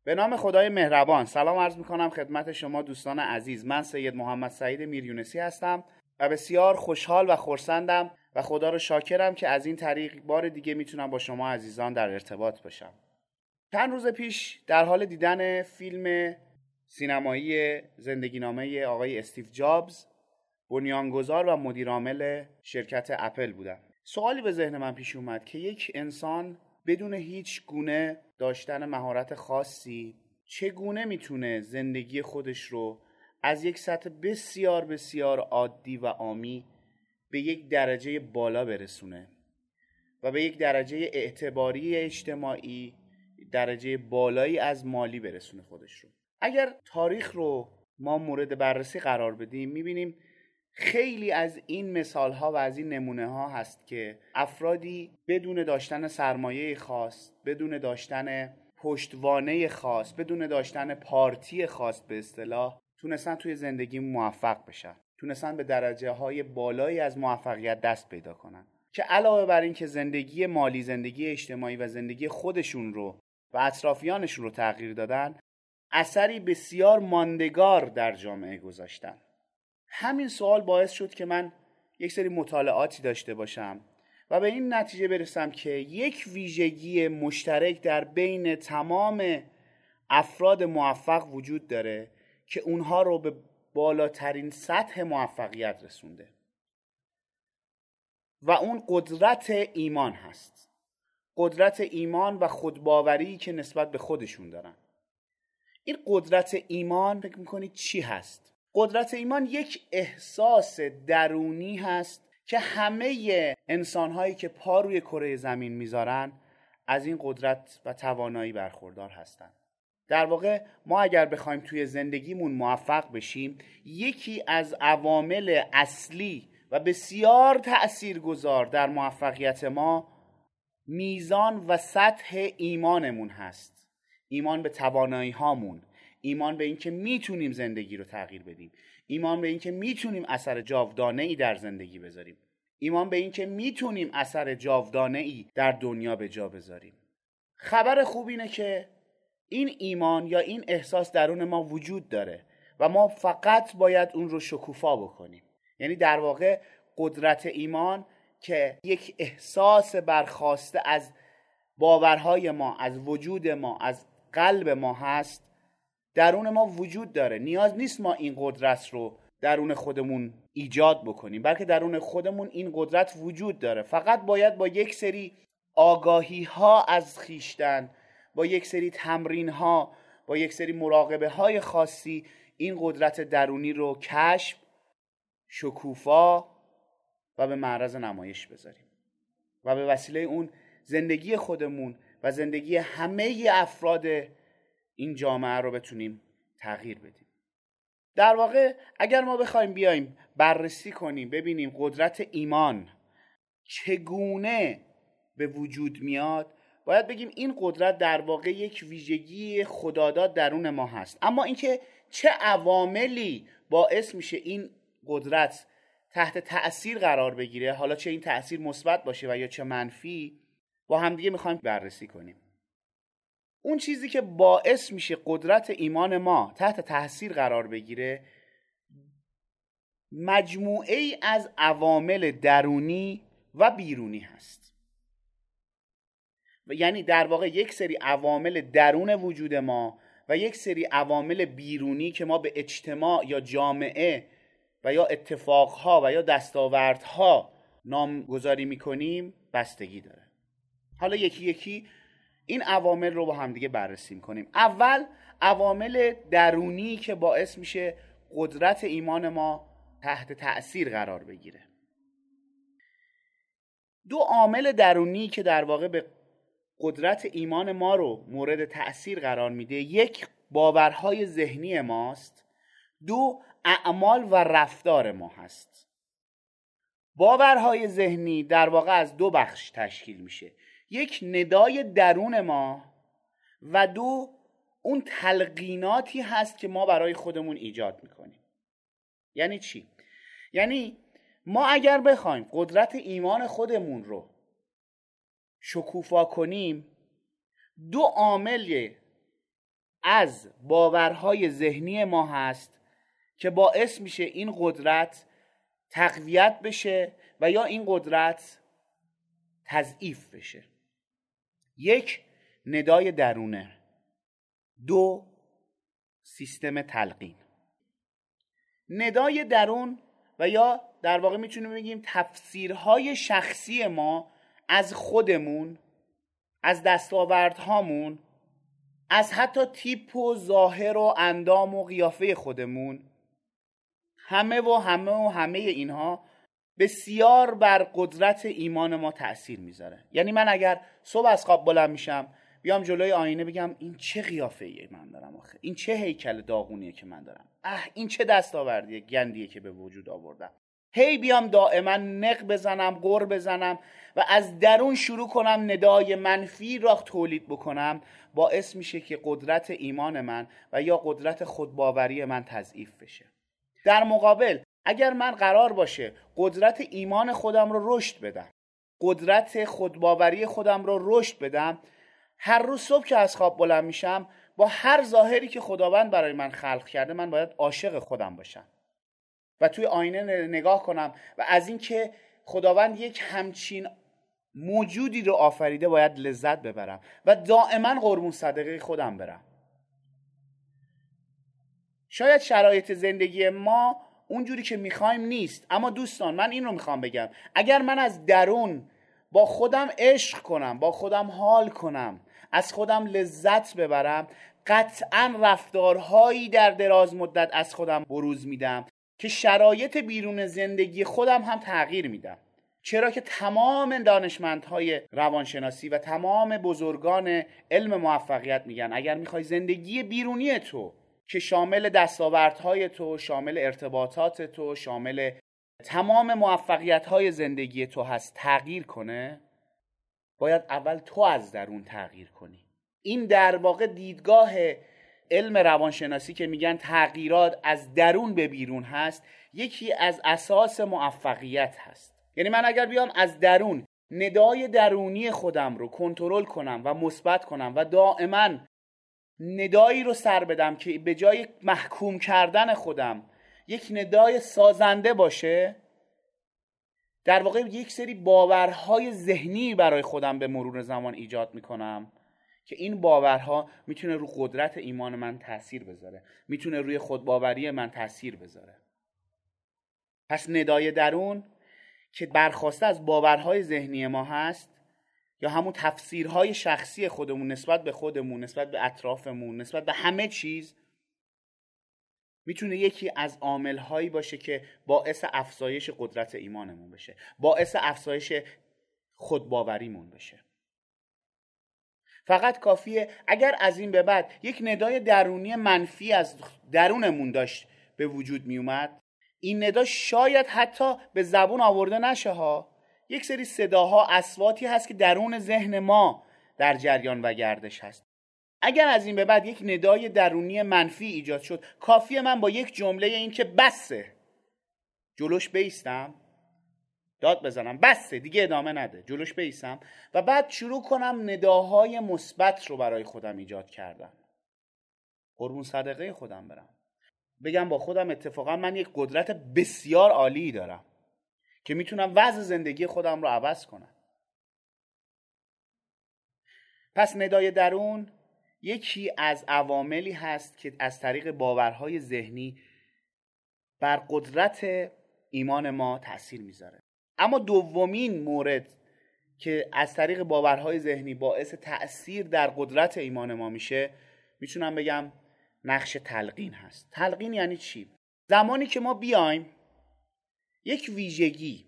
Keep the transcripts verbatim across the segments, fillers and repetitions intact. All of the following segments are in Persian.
به نام خدای مهربان سلام عرض میکنم خدمت شما دوستان عزیز. من سید محمد سعید میریونسی هستم و بسیار خوشحال و خرسندم و خدا رو شاکرم که از این طریق بار دیگه میتونم با شما عزیزان در ارتباط باشم. چند روز پیش در حال دیدن فیلم سینمایی زندگینامه آقای استیو جابز، بنیانگذار و مدیرعامل شرکت اپل بودم. سوالی به ذهن من پیش اومد که یک انسان بدون هیچ گونه داشتن مهارت خاصی چگونه میتونه زندگی خودش رو از یک سطح بسیار بسیار عادی و عامی به یک درجه بالا برسونه و به یک درجه اعتباری اجتماعی، درجه بالایی از مالی برسونه خودش رو. اگر تاریخ رو ما مورد بررسی قرار بدیم میبینیم خیلی از این مثال ها و از این نمونه ها هست که افرادی بدون داشتن سرمایه خاص، بدون داشتن پشتوانه خاص، بدون داشتن پارتی خاص به اصطلاح تونستن توی زندگی موفق بشن، تونستن به درجه های بالایی از موفقیت دست پیدا کنن که علاوه بر این که زندگی مالی، زندگی اجتماعی و زندگی خودشون رو و اطرافیانشون رو تغییر دادن، اثری بسیار ماندگار در جامعه گذاشتن. همین سوال باعث شد که من یک سری مطالعاتی داشته باشم و به این نتیجه برسم که یک ویژگی مشترک در بین تمام افراد موفق وجود داره که اونها رو به بالاترین سطح موفقیت رسونده و اون قدرت ایمان هست. قدرت ایمان و خودباوری که نسبت به خودشون دارن. این قدرت ایمان فکر میکنید چی هست؟ قدرت ایمان یک احساس درونی هست که همه انسان‌هایی که پا روی کره زمین میذارن از این قدرت و توانایی برخوردار هستن. در واقع ما اگر بخوایم توی زندگیمون موفق بشیم، یکی از عوامل اصلی و بسیار تأثیرگذار در موفقیت ما میزان و سطح ایمانمون هست. ایمان به توانایی هامون، ایمان به اینکه میتونیم زندگی رو تغییر بدیم، ایمان به اینکه میتونیم اثر جاودانه‌ای در زندگی بذاریم، ایمان به اینکه میتونیم اثر جاودانه‌ای در دنیا به جا بذاریم. خبر خوب اینه که این ایمان یا این احساس درون ما وجود داره و ما فقط باید اون رو شکوفا بکنیم. یعنی در واقع قدرت ایمان که یک احساس برخاسته از باورهای ما، از وجود ما، از قلب ما هست، درون ما وجود داره. نیاز نیست ما این قدرت رو درون خودمون ایجاد بکنیم، بلکه درون خودمون این قدرت وجود داره. فقط باید با یک سری آگاهی ها از خیشتن، با یک سری تمرین ها، با یک سری مراقبه های خاصی این قدرت درونی رو کشف، شکوفا و به معرض نمایش بذاریم و به وسیله اون زندگی خودمون و زندگی همه افراد این جامعه رو بتونیم تغییر بدیم. در واقع اگر ما بخوایم بیایم بررسی کنیم ببینیم قدرت ایمان چگونه به وجود میاد، باید بگیم این قدرت در واقع یک ویژگی خداداد درون ما هست. اما اینکه چه عواملی باعث میشه این قدرت تحت تأثیر قرار بگیره، حالا چه این تأثیر مثبت باشه و یا چه منفی، با همدیگه میخوایم بررسی کنیم. اون چیزی که باعث میشه قدرت ایمان ما تحت تأثیر قرار بگیره مجموعه ای از عوامل درونی و بیرونی هست. و یعنی در واقع یک سری عوامل درون وجود ما و یک سری عوامل بیرونی که ما به اجتماع یا جامعه و یا اتفاقها و یا دستاوردها نامگذاری میکنیم بستگی داره. حالا یکی یکی این عوامل رو با هم دیگه بررسی میکنیم. اول عوامل درونی که باعث میشه قدرت ایمان ما تحت تأثیر قرار بگیره. دو عامل درونی که در واقع به قدرت ایمان ما رو مورد تأثیر قرار میده، یک باورهای ذهنی ماست، دو اعمال و رفتار ما هست. باورهای ذهنی در واقع از دو بخش تشکیل میشه، یک ندای درون ما و دو اون تلقیناتی هست که ما برای خودمون ایجاد میکنیم. یعنی چی؟ یعنی ما اگر بخوایم قدرت ایمان خودمون رو شکوفا کنیم، دو عامل از باورهای ذهنی ما هست که باعث میشه این قدرت تقویت بشه و یا این قدرت تضعیف بشه. یک، ندای درونه. دو، سیستم تلقین. ندای درون و یا در واقع میتونیم بگیم تفسیرهای شخصی ما از خودمون، از دستاوردهامون، از حتی تیپ و ظاهر و اندام و قیافه خودمون، همه و همه و همه اینها بسیار بر قدرت ایمان ما تأثیر میذاره. یعنی من اگر صبح از خواب بلند میشم بیام جلوی آینه بگم این چه قیافه‌ای من دارم آخه، این چه هیکل داغونیه که من دارم، اه این چه دستاوردیه گندیه که به وجود آوردم، هی بیام دائما نق بزنم، غر بزنم و از درون شروع کنم ندای منفی را تولید بکنم، باعث میشه که قدرت ایمان من و یا قدرت خودباوری من تضعیف بشه. در مقابل اگر من قرار باشه قدرت ایمان خودم رو رشد بدم، قدرت خودباوری خودم رو رشد بدم، هر روز صبح که از خواب بلند میشم با هر ظاهری که خداوند برای من خلق کرده من باید عاشق خودم باشم و توی آینه نگاه کنم و از این که خداوند یک همچین موجودی رو آفریده باید لذت ببرم و دائما قربون صدقه خودم برم. شاید شرایط زندگی ما اونجوری که میخوایم نیست، اما دوستان من این رو میخوام بگم، اگر من از درون با خودم عشق کنم، با خودم حال کنم، از خودم لذت ببرم، قطعا رفتارهایی در دراز مدت از خودم بروز میدم که شرایط بیرون زندگی خودم هم تغییر میدم. چرا که تمام دانشمندهای روانشناسی و تمام بزرگان علم موفقیت میگن اگر میخوای زندگی بیرونی تو که شامل دستاوردهای تو، شامل ارتباطات تو، شامل تمام موفقیت‌های زندگی تو هست تغییر کنه، باید اول تو از درون تغییر کنی. این در واقع دیدگاه علم روانشناسی که میگن تغییرات از درون به بیرون هست، یکی از اساس موفقیت هست. یعنی من اگر بیام از درون ندای درونی خودم رو کنترل کنم و مثبت کنم و دائما ندایی رو سر بدم که به جای محکوم کردن خودم یک ندای سازنده باشه، در واقع یک سری باورهای ذهنی برای خودم به مرور زمان ایجاد میکنم که این باورها میتونه رو قدرت ایمان من تأثیر بذاره، میتونه روی خودباوری من تأثیر بذاره. پس ندای درون که برخواسته از باورهای ذهنی ما هست یا همون تفسیرهای شخصی خودمون نسبت به خودمون، نسبت به اطرافمون، نسبت به همه چیز، میتونه یکی از عامل‌هایی باشه که باعث افزایش قدرت ایمانمون بشه، باعث افزایش خودباوریمون بشه. فقط کافیه اگر از این به بعد یک ندای درونی منفی از درونمون داشت به وجود می اومد، این ندا شاید حتی به زبون آورده نشه ها، یک سری صداها، اصواتی هست که درون ذهن ما در جریان و گردش هست. اگر از این به بعد یک ندای درونی منفی ایجاد شد، کافیه من با یک جمله این که بسه جلوش بیستم، داد بزنم بسه دیگه ادامه نده، جلوش بیستم و بعد شروع کنم نداهای مثبت رو برای خودم ایجاد کردم، قربون صدقه خودم برم، بگم با خودم اتفاقا من یک قدرت بسیار عالی دارم که میتونم وضع زندگی خودم رو عوض کنم. پس ندای درون یکی از عواملی هست که از طریق باورهای ذهنی بر قدرت ایمان ما تأثیر میذاره. اما دومین مورد که از طریق باورهای ذهنی باعث تأثیر در قدرت ایمان ما میشه، میتونم بگم نقش تلقین هست. تلقین یعنی چی؟ زمانی که ما بیایم یک ویژگی،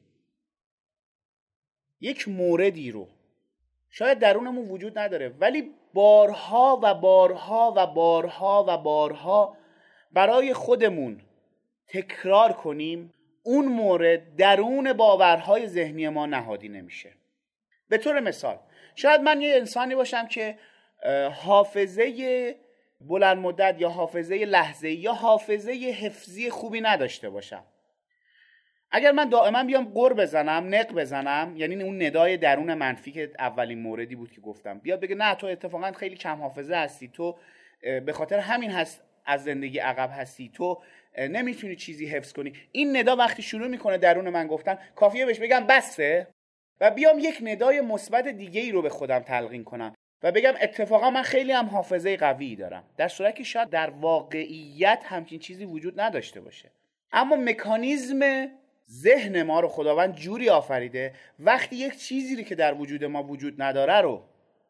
یک موردی رو شاید درونمون وجود نداره ولی بارها و بارها و بارها و بارها برای خودمون تکرار کنیم، اون مورد درون باورهای ذهنی ما نهادی نمیشه. به طور مثال شاید من یه انسانی باشم که حافظه بلند مدت یا حافظه لحظه‌ای یا حافظه حفظی خوبی نداشته باشم. اگر من دائما بیام غر بزنم، نق بزنم، یعنی اون ندای درون منفی که اولین موردی بود که گفتم بیاد بگه نه تو اتفاقا خیلی کم حافظه هستی، تو به خاطر همین هست از زندگی عقب هستی، تو نمیتونی چیزی حفظ کنی. این ندا وقتی شروع میکنه درون من گفتن، کافیه بهش بگم بسه و بیام یک ندای مثبت دیگه ای رو به خودم تلقین کنم و بگم اتفاقا من خیلی هم حافظه قوی دارم، در صورتی که شاید در واقعیت همچین چیزی وجود نداشته باشه. اما مکانیزم ذهن ما رو خداوند جوری آفریده وقتی یک چیزی رو که در وجود ما وجود نداره رو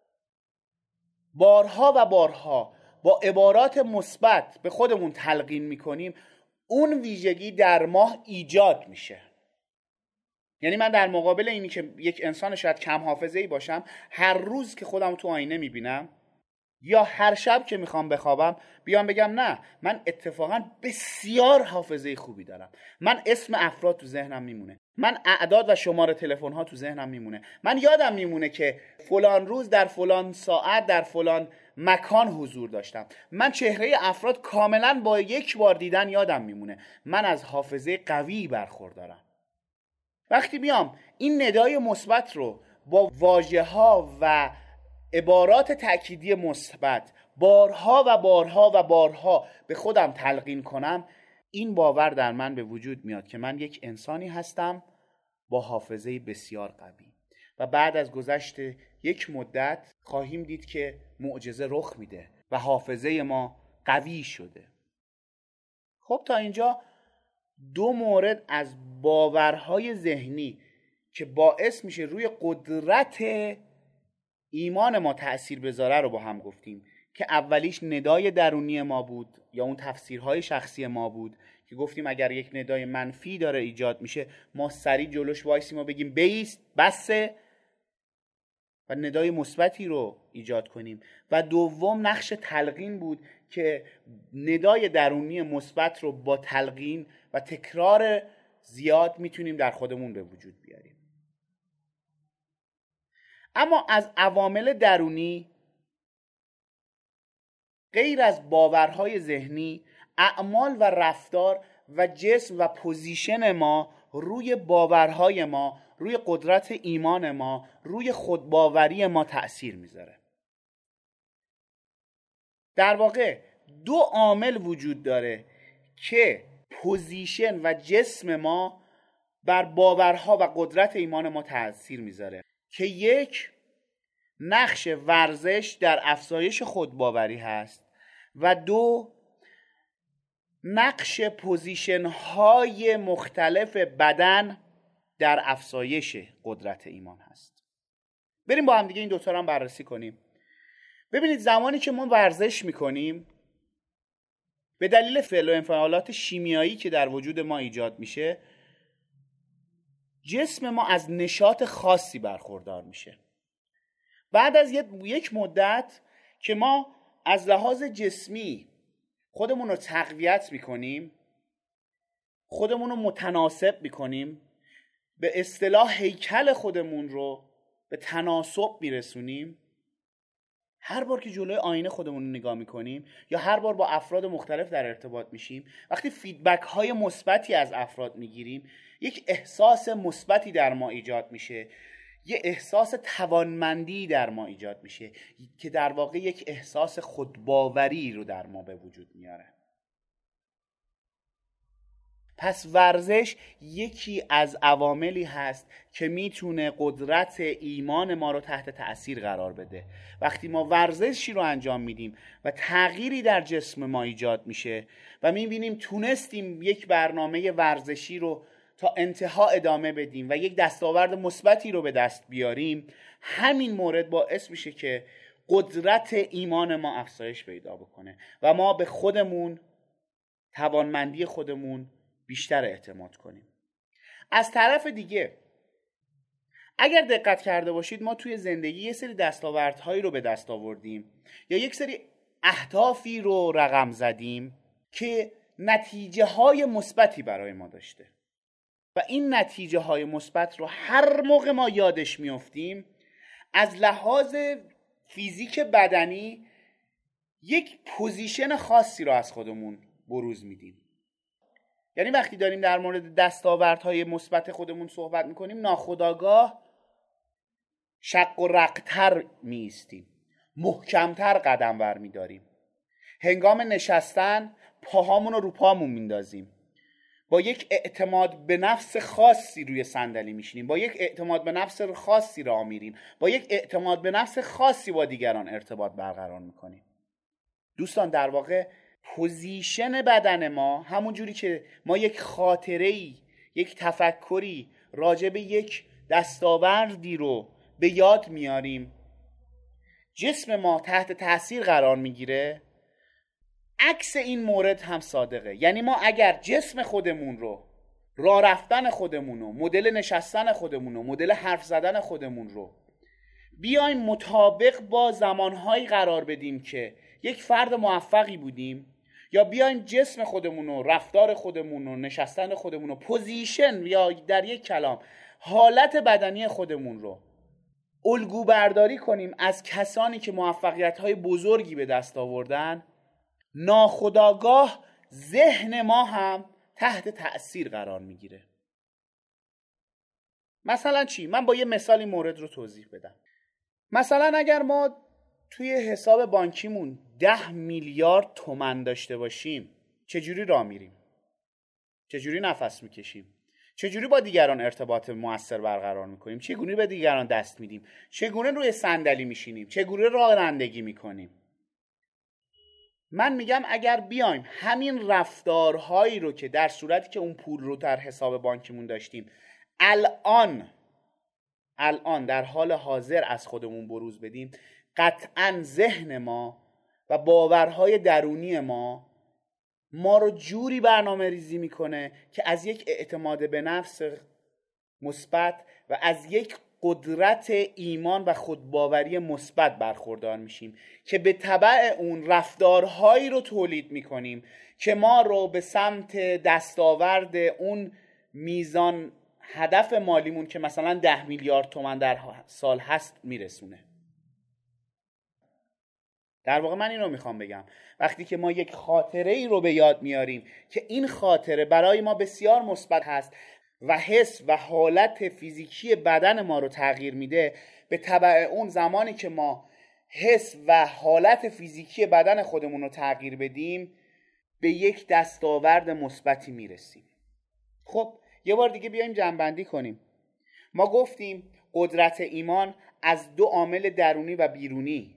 بارها و بارها با عبارات مثبت به خودمون تلقین میکنیم، اون ویژگی در ما ایجاد میشه. یعنی من در مقابل اینی که یک انسان شاید کم حافظه‌ای باشم، هر روز که خودم تو آینه میبینم یا هر شب که میخوام بخوابم بیام بگم نه، من اتفاقا بسیار حافظه خوبی دارم، من اسم افراد تو ذهنم میمونه، من اعداد و شماره تلفن ها تو ذهنم میمونه، من یادم میمونه که فلان روز در فلان ساعت در فلان مکان حضور داشتم، من چهره افراد کاملا با یک بار دیدن یادم میمونه، من از حافظه قوی برخوردارم. وقتی بیام این ندای مثبت رو با واژه‌ها و عبارات تأکیدی مثبت بارها و بارها و بارها به خودم تلقین کنم، این باور در من به وجود میاد که من یک انسانی هستم با حافظه بسیار قوی و بعد از گذشت یک مدت خواهیم دید که معجزه رخ میده و حافظه ما قوی شده. خب تا اینجا دو مورد از باورهای ذهنی که باعث میشه روی قدرت ایمان ما تأثیر بذاره رو با هم گفتیم که اولیش ندای درونی ما بود یا اون تفسیرهای شخصی ما بود که گفتیم اگر یک ندای منفی داره ایجاد میشه ما سریع جلوش وایسیم و بگیم بیست بسه و ندای مثبتی رو ایجاد کنیم. و دوم نقش تلقین بود که ندای درونی مثبت رو با تلقین و تکرار زیاد میتونیم در خودمون به وجود بیاریم. اما از عوامل درونی غیر از باورهای ذهنی، اعمال و رفتار و جسم و پوزیشن ما روی باورهای ما، روی قدرت ایمان ما، روی خودباوری ما تأثیر میذاره. در واقع دو عامل وجود داره که پوزیشن و جسم ما بر باورها و قدرت ایمان ما تأثیر میذاره که یک نقش ورزش در افزایش خودباوری هست و دو نقش پوزیشن های مختلف بدن در افزایش قدرت ایمان هست. بریم با هم دیگه این دوتا رو هم بررسی کنیم. ببینید زمانی که ما ورزش میکنیم به دلیل فعل و انفعالات شیمیایی که در وجود ما ایجاد میشه، جسم ما از نشاط خاصی برخوردار میشه. بعد از یک مدت که ما از لحاظ جسمی خودمون رو تقویت میکنیم، خودمون رو متناسب میکنیم، به اصطلاح هیکل خودمون رو به تناسب میرسونیم، هر بار که جلوی آینه خودمون رو نگاه میکنیم یا هر بار با افراد مختلف در ارتباط میشیم، وقتی فیدبک های مثبتی از افراد میگیریم، یک احساس مثبتی در ما ایجاد میشه، یک احساس توانمندی در ما ایجاد میشه که در واقع یک احساس خودباوری رو در ما به وجود میاره. پس ورزش یکی از عواملی هست که میتونه قدرت ایمان ما رو تحت تأثیر قرار بده. وقتی ما ورزشی رو انجام میدیم و تغییری در جسم ما ایجاد میشه و میبینیم تونستیم یک برنامه ورزشی رو تا انتها ادامه بدیم و یک دستاورد مثبتی رو به دست بیاریم، همین مورد باعث میشه که قدرت ایمان ما افزایش پیدا بکنه و ما به خودمون، توانمندی خودمون بیشتر اعتماد کنیم. از طرف دیگه اگر دقت کرده باشید ما توی زندگی یه سری دستاوردهایی رو به دست آوردیم یا یک سری اهدافی رو رقم زدیم که نتیجه های مثبتی برای ما داشته و این نتیجه های مثبت رو هر موقع ما یادش میافتیم از لحاظ فیزیک بدنی یک پوزیشن خاصی رو از خودمون بروز میدیم. یعنی وقتی داریم در مورد دستاوردهای مثبت خودمون صحبت میکنیم ناخودآگاه شق و رقتر میستیم، محکمتر قدم برمیداریم. هنگام نشستن پاهامون رو رو پامون میندازیم، با یک اعتماد به نفس خاصی روی صندلی میشینیم، با یک اعتماد به نفس خاصی راه میریم، با یک اعتماد به نفس خاصی با دیگران ارتباط برقرار میکنیم. دوستان در واقع پوزیشن بدن ما، همون جوری که ما یک خاطره‌ای، یک تفکری راجع به یک دستاوردی رو به یاد میاریم، جسم ما تحت تاثیر قرار میگیره، عکس این مورد هم صادقه. یعنی ما اگر جسم خودمون رو، راه رفتن خودمون رو، مدل نشستن خودمون رو، مدل حرف زدن خودمون رو بیایم مطابق با زمانهایی قرار بدیم که یک فرد موفقی بودیم، یا بیایم جسم خودمون رو، رفتار خودمون رو، نشستن خودمون رو، پوزیشن یا در یک کلام حالت بدنی خودمون رو الگو برداری کنیم از کسانی که موفقیت‌های بزرگی به دست آوردن، ناخودآگاه ذهن ما هم تحت تأثیر قرار میگیره. مثلا چی؟ من با یه مثالی مورد رو توضیح بدم. مثلا اگر ما توی حساب بانکیمون ده میلیارد تومان داشته باشیم، چجوری راه میریم؟ چجوری نفس میکشیم؟ چجوری با دیگران ارتباط مؤثر برقرار میکنیم؟ چگونه به دیگران دست میدیم؟ چگونه روی صندلی میشینیم؟ چگونه رانندگی میکنیم؟ من میگم اگر بیایم همین رفتارهایی رو که در صورتی که اون پول رو در حساب بانکیمون داشتیم الان الان در حال حاضر از خودمون بروز بدیم، قطعاً ذهن ما و باورهای درونی ما ما رو جوری برنامه ریزی میکنه که از یک اعتماد به نفس مثبت و از یک قدرت ایمان و خودباوری مثبت برخوردار میشیم که به تبع اون رفتارهایی رو تولید میکنیم که ما رو به سمت دستاورد اون میزان هدف مالیمون که مثلا ده میلیارد تومان در سال هست میرسونه. در واقع من این رو میخوام بگم، وقتی که ما یک خاطره ای رو به یاد میاریم که این خاطره برای ما بسیار مثبت هست و حس و حالت فیزیکی بدن ما رو تغییر میده، به تبع اون زمانی که ما حس و حالت فیزیکی بدن خودمون رو تغییر بدیم به یک دستاورد مثبتی میرسیم. خب یه بار دیگه بیایم جمع‌بندی کنیم. ما گفتیم قدرت ایمان از دو عامل درونی و بیرونی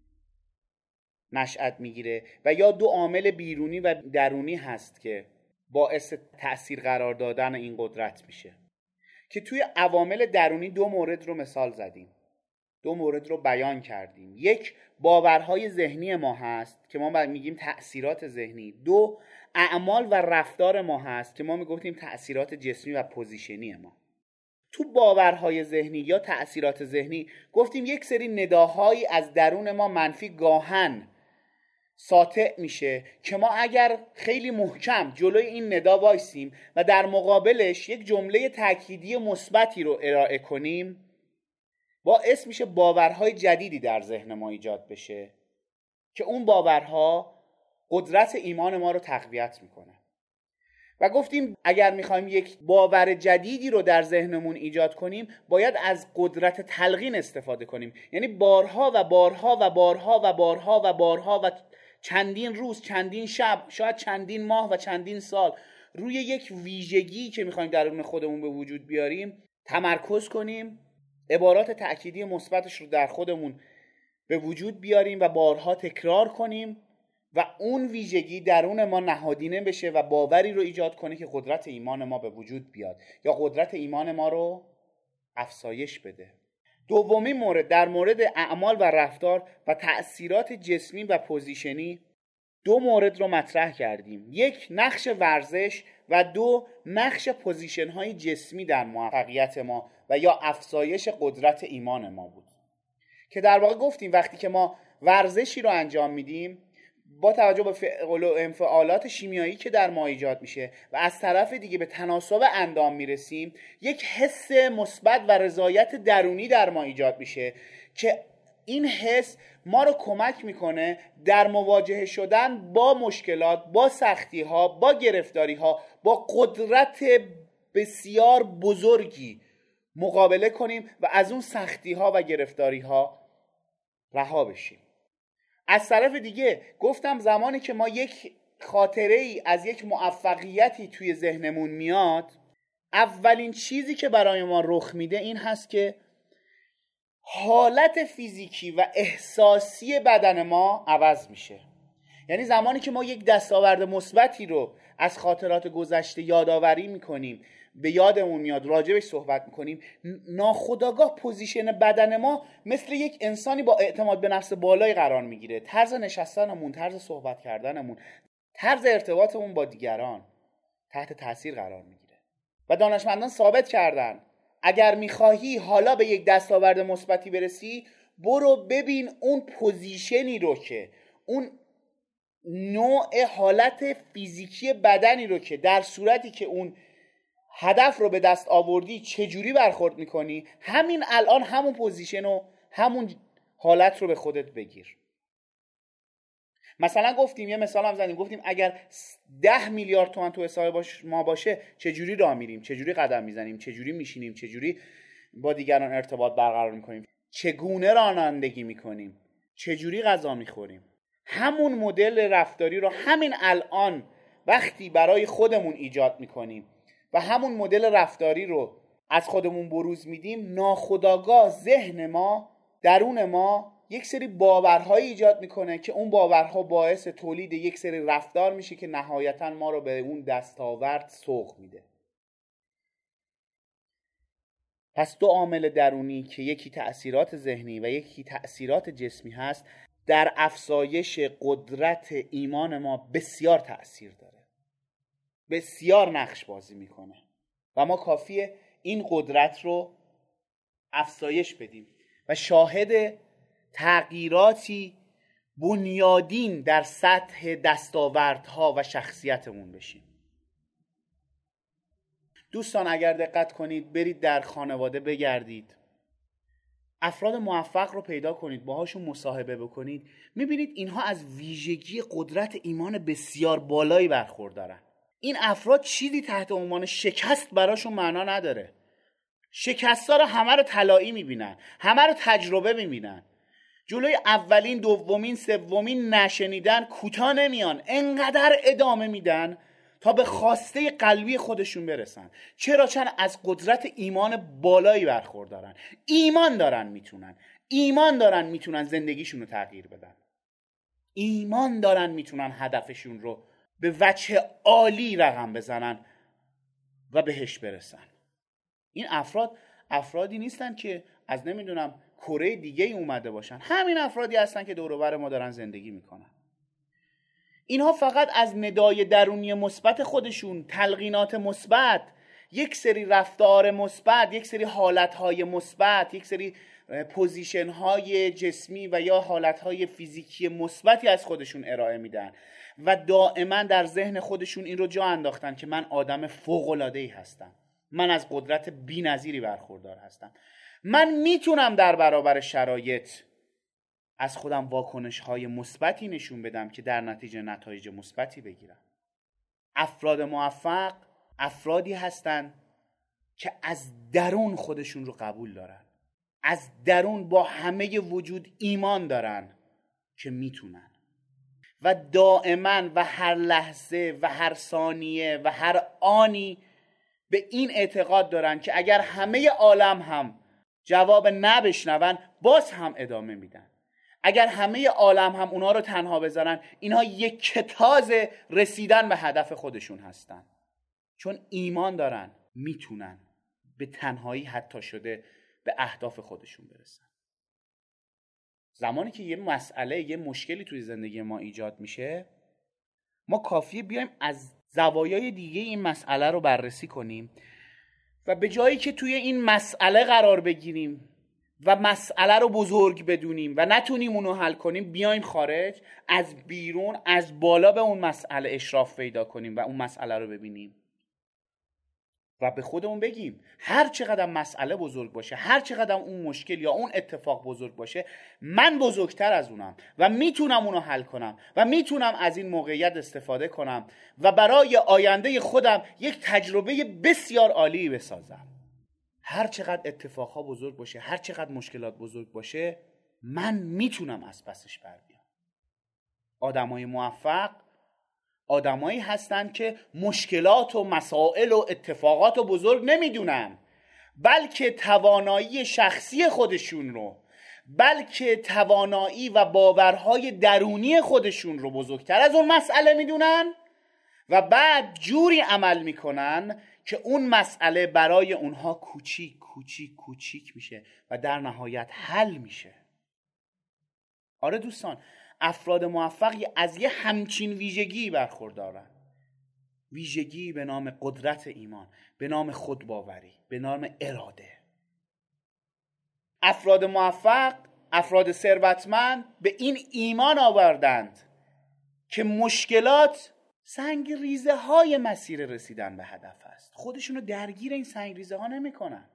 نشأت میگیره و یا دو عامل بیرونی و درونی هست که باعث تأثیر قرار دادن این قدرت میشه، که توی عوامل درونی دو مورد رو مثال زدیم، دو مورد رو بیان کردیم. یک، باورهای ذهنی ما هست که ما میگیم تأثیرات ذهنی. دو، اعمال و رفتار ما هست که ما میگفتیم تأثیرات جسمی و پوزیشنی ما. تو باورهای ذهنی یا تأثیرات ذهنی گفتیم یک سری نداهایی از درون ما منفی گاهن ساطع میشه که ما اگر خیلی محکم جلوی این ندا وایسیم و در مقابلش یک جمله تأکیدی مثبتی رو ارائه کنیم، باعث میشه باورهای جدیدی در ذهن ما ایجاد بشه که اون باورها قدرت ایمان ما رو تقویت میکنه. و گفتیم اگر میخوایم یک باور جدیدی رو در ذهنمون ایجاد کنیم باید از قدرت تلقین استفاده کنیم، یعنی بارها و بارها و بارها و بارها و بارها و چندین روز، چندین شب، شاید چندین ماه و چندین سال روی یک ویژگی که میخوایم درون خودمون به وجود بیاریم تمرکز کنیم، عبارات تأکیدی مثبتش رو در خودمون به وجود بیاریم و بارها تکرار کنیم و اون ویژگی درون ما نهادینه بشه و باوری رو ایجاد کنه که قدرت ایمان ما به وجود بیاد یا قدرت ایمان ما رو افزایش بده. دومین مورد در مورد اعمال و رفتار و تأثیرات جسمی و پوزیشنی دو مورد رو مطرح کردیم. یک، نقش ورزش و دو، نقش پوزیشن های جسمی در موفقیت ما و یا افزایش قدرت ایمان ما بود که در واقع گفتیم وقتی که ما ورزشی رو انجام میدیم با توجه به فعال و انفعالات شیمیایی که در ما ایجاد میشه و از طرف دیگه به تناسب اندام میرسیم، یک حس مثبت و رضایت درونی در ما ایجاد میشه که این حس ما رو کمک میکنه در مواجهه شدن با مشکلات، با سختی ها، با گرفتاری ها، با قدرت بسیار بزرگی مقابله کنیم و از اون سختی ها و گرفتاری ها رها بشیم. از طرف دیگه گفتم زمانی که ما یک خاطره ای از یک موفقیتی توی ذهنمون میاد، اولین چیزی که برای ما رخ میده این هست که حالت فیزیکی و احساسی بدن ما عوض میشه. یعنی زمانی که ما یک دستاورد مثبتی رو از خاطرات گذشته یادآوری میکنیم، به یادمون میاد، راجبش صحبت میکنیم، ناخودآگاه پوزیشن بدن ما مثل یک انسانی با اعتماد به نفس بالایی قرار میگیره. طرز نشستنمون، طرز صحبت کردنمون، طرز ارتباطمون با دیگران تحت تاثیر قرار میگیره. و دانشمندان ثابت کردن اگر میخواهی حالا به یک دستاورد مثبتی برسی، برو ببین اون پوزیشنی رو که، اون نوع حالت فیزیکی بدنی رو که در صورتی که اون هدف رو به دست آوردی چجوری برخورد میکنی، همین الان همون پوزیشن و همون حالت رو به خودت بگیر. مثلا گفتیم، یه مثال هم زدیم، گفتیم اگر ده میلیارد تومان تو حساب ما باشه چجوری راه میریم، چجوری قدم میزنیم، چجوری میشینیم، چجوری با دیگران ارتباط برقرار میکنیم، چگونه رانندگی میکنیم، چجوری غذا میخوریم. همون مدل رفتاری رو همین الان وقتی برای خودمون ایجاد میکنیم و همون مدل رفتاری رو از خودمون بروز میدیم، ناخودآگاه ذهن ما، درون ما یک سری باورهایی ایجاد میکنه که اون باورها باعث تولید یک سری رفتار میشه که نهایتاً ما رو به اون دستاورد سوق میده. پس دو عامل درونی که یکی تأثیرات ذهنی و یکی تأثیرات جسمی هست، در افزایش قدرت ایمان ما بسیار تأثیر داره، بسیار نقش بازی میکنه و ما کافیه این قدرت رو افزایش بدیم و شاهد تغییراتی بنیادین در سطح دستاوردها و شخصیتمون بشیم. دوستان اگر دقت کنید، برید در خانواده بگردید، افراد موفق رو پیدا کنید، باهاشون مصاحبه بکنید، میبینید اینها از ویژگی قدرت ایمان بسیار بالایی برخوردارن. این افراد چیزی تحت عنوان شکست براشون معنا نداره. شکست‌ها رو همه رو طلایی میبینن، همه رو تجربه میبینن. جلوی اولین، دومین، سومین نشنیدن کوتاه نمیان، انقدر ادامه میدن تا به خواسته قلبی خودشون برسن. چرا؟ چون از قدرت ایمان بالایی برخوردارن. ایمان دارن میتونن، ایمان دارن میتونن زندگیشون رو تغییر بدن، ایمان دارن میتونن هدفشون رو به وجه عالی رقم بزنن و بهش برسن. این افراد افرادی نیستن که از نمیدونم کره دیگه ای اومده باشن، همین افرادی هستن که دور و بر ما دارن زندگی میکنن. اینها فقط از ندای درونی مثبت خودشون، تلقینات مثبت، یک سری رفتار مثبت، یک سری حالتهای مثبت، یک سری پوزیشن‌های جسمی و یا حالتهای فیزیکی مثبتی از خودشون ارائه میدن و دائما در ذهن خودشون این رو جا انداختن که من آدم فوق‌العاده‌ای هستم، من از قدرت بی‌نظیری برخوردار هستم، من میتونم در برابر شرایط از خودم واکنش‌های مثبتی نشون بدم که در نتیجه نتایج مثبتی بگیرم. افراد موفق افرادی هستن که از درون خودشون رو قبول دارن، از درون با همه وجود ایمان دارن که میتونن و دائما و هر لحظه و هر ثانیه و هر آنی به این اعتقاد دارن که اگر همه عالم هم جواب نبشنون باز هم ادامه میدن. اگر همه عالم هم اونا رو تنها بذارن، اینها یک کتاز رسیدن به هدف خودشون هستن، چون ایمان دارن میتونن به تنهایی حتی شده به اهداف خودشون برسن. زمانی که یه مسئله، یه مشکلی توی زندگی ما ایجاد میشه، ما کافیه بیایم از زوایای دیگه این مسئله رو بررسی کنیم و به جایی که توی این مسئله قرار بگیریم و مسئله رو بزرگ بدونیم و نتونیم اونو حل کنیم، بیایم خارج، از بیرون، از بالا به اون مسئله اشراف پیدا کنیم و اون مسئله رو ببینیم و به خودمون بگیم هر چقدر مسئله بزرگ باشه، هر چقدر اون مشکل یا اون اتفاق بزرگ باشه، من بزرگتر از اونم و میتونم اونو حل کنم و میتونم از این موقعیت استفاده کنم و برای آینده خودم یک تجربه بسیار عالی بسازم. هر چقدر اتفاقها بزرگ باشه، هر چقدر مشکلات بزرگ باشه، من میتونم از پسش بر بیام. آدمای موفق آدمایی هستند که مشکلات و مسائل و اتفاقات و بزرگ نمیدونن، بلکه توانایی شخصی خودشون رو، بلکه توانایی و باورهای درونی خودشون رو بزرگتر از اون مسئله میدونن و بعد جوری عمل میکنن که اون مسئله برای اونها کوچیک کوچیک کوچیک میشه و در نهایت حل میشه. آره دوستان، افراد موفق از یه همچین ویژگی برخوردارن، ویژگی به نام قدرت ایمان، به نام خودباوری، به نام اراده. افراد موفق، افراد ثروتمند به این ایمان آوردند که مشکلات سنگ ریزه های مسیر رسیدن به هدف است. خودشونو درگیر این سنگ ریزه ها نمی کنن،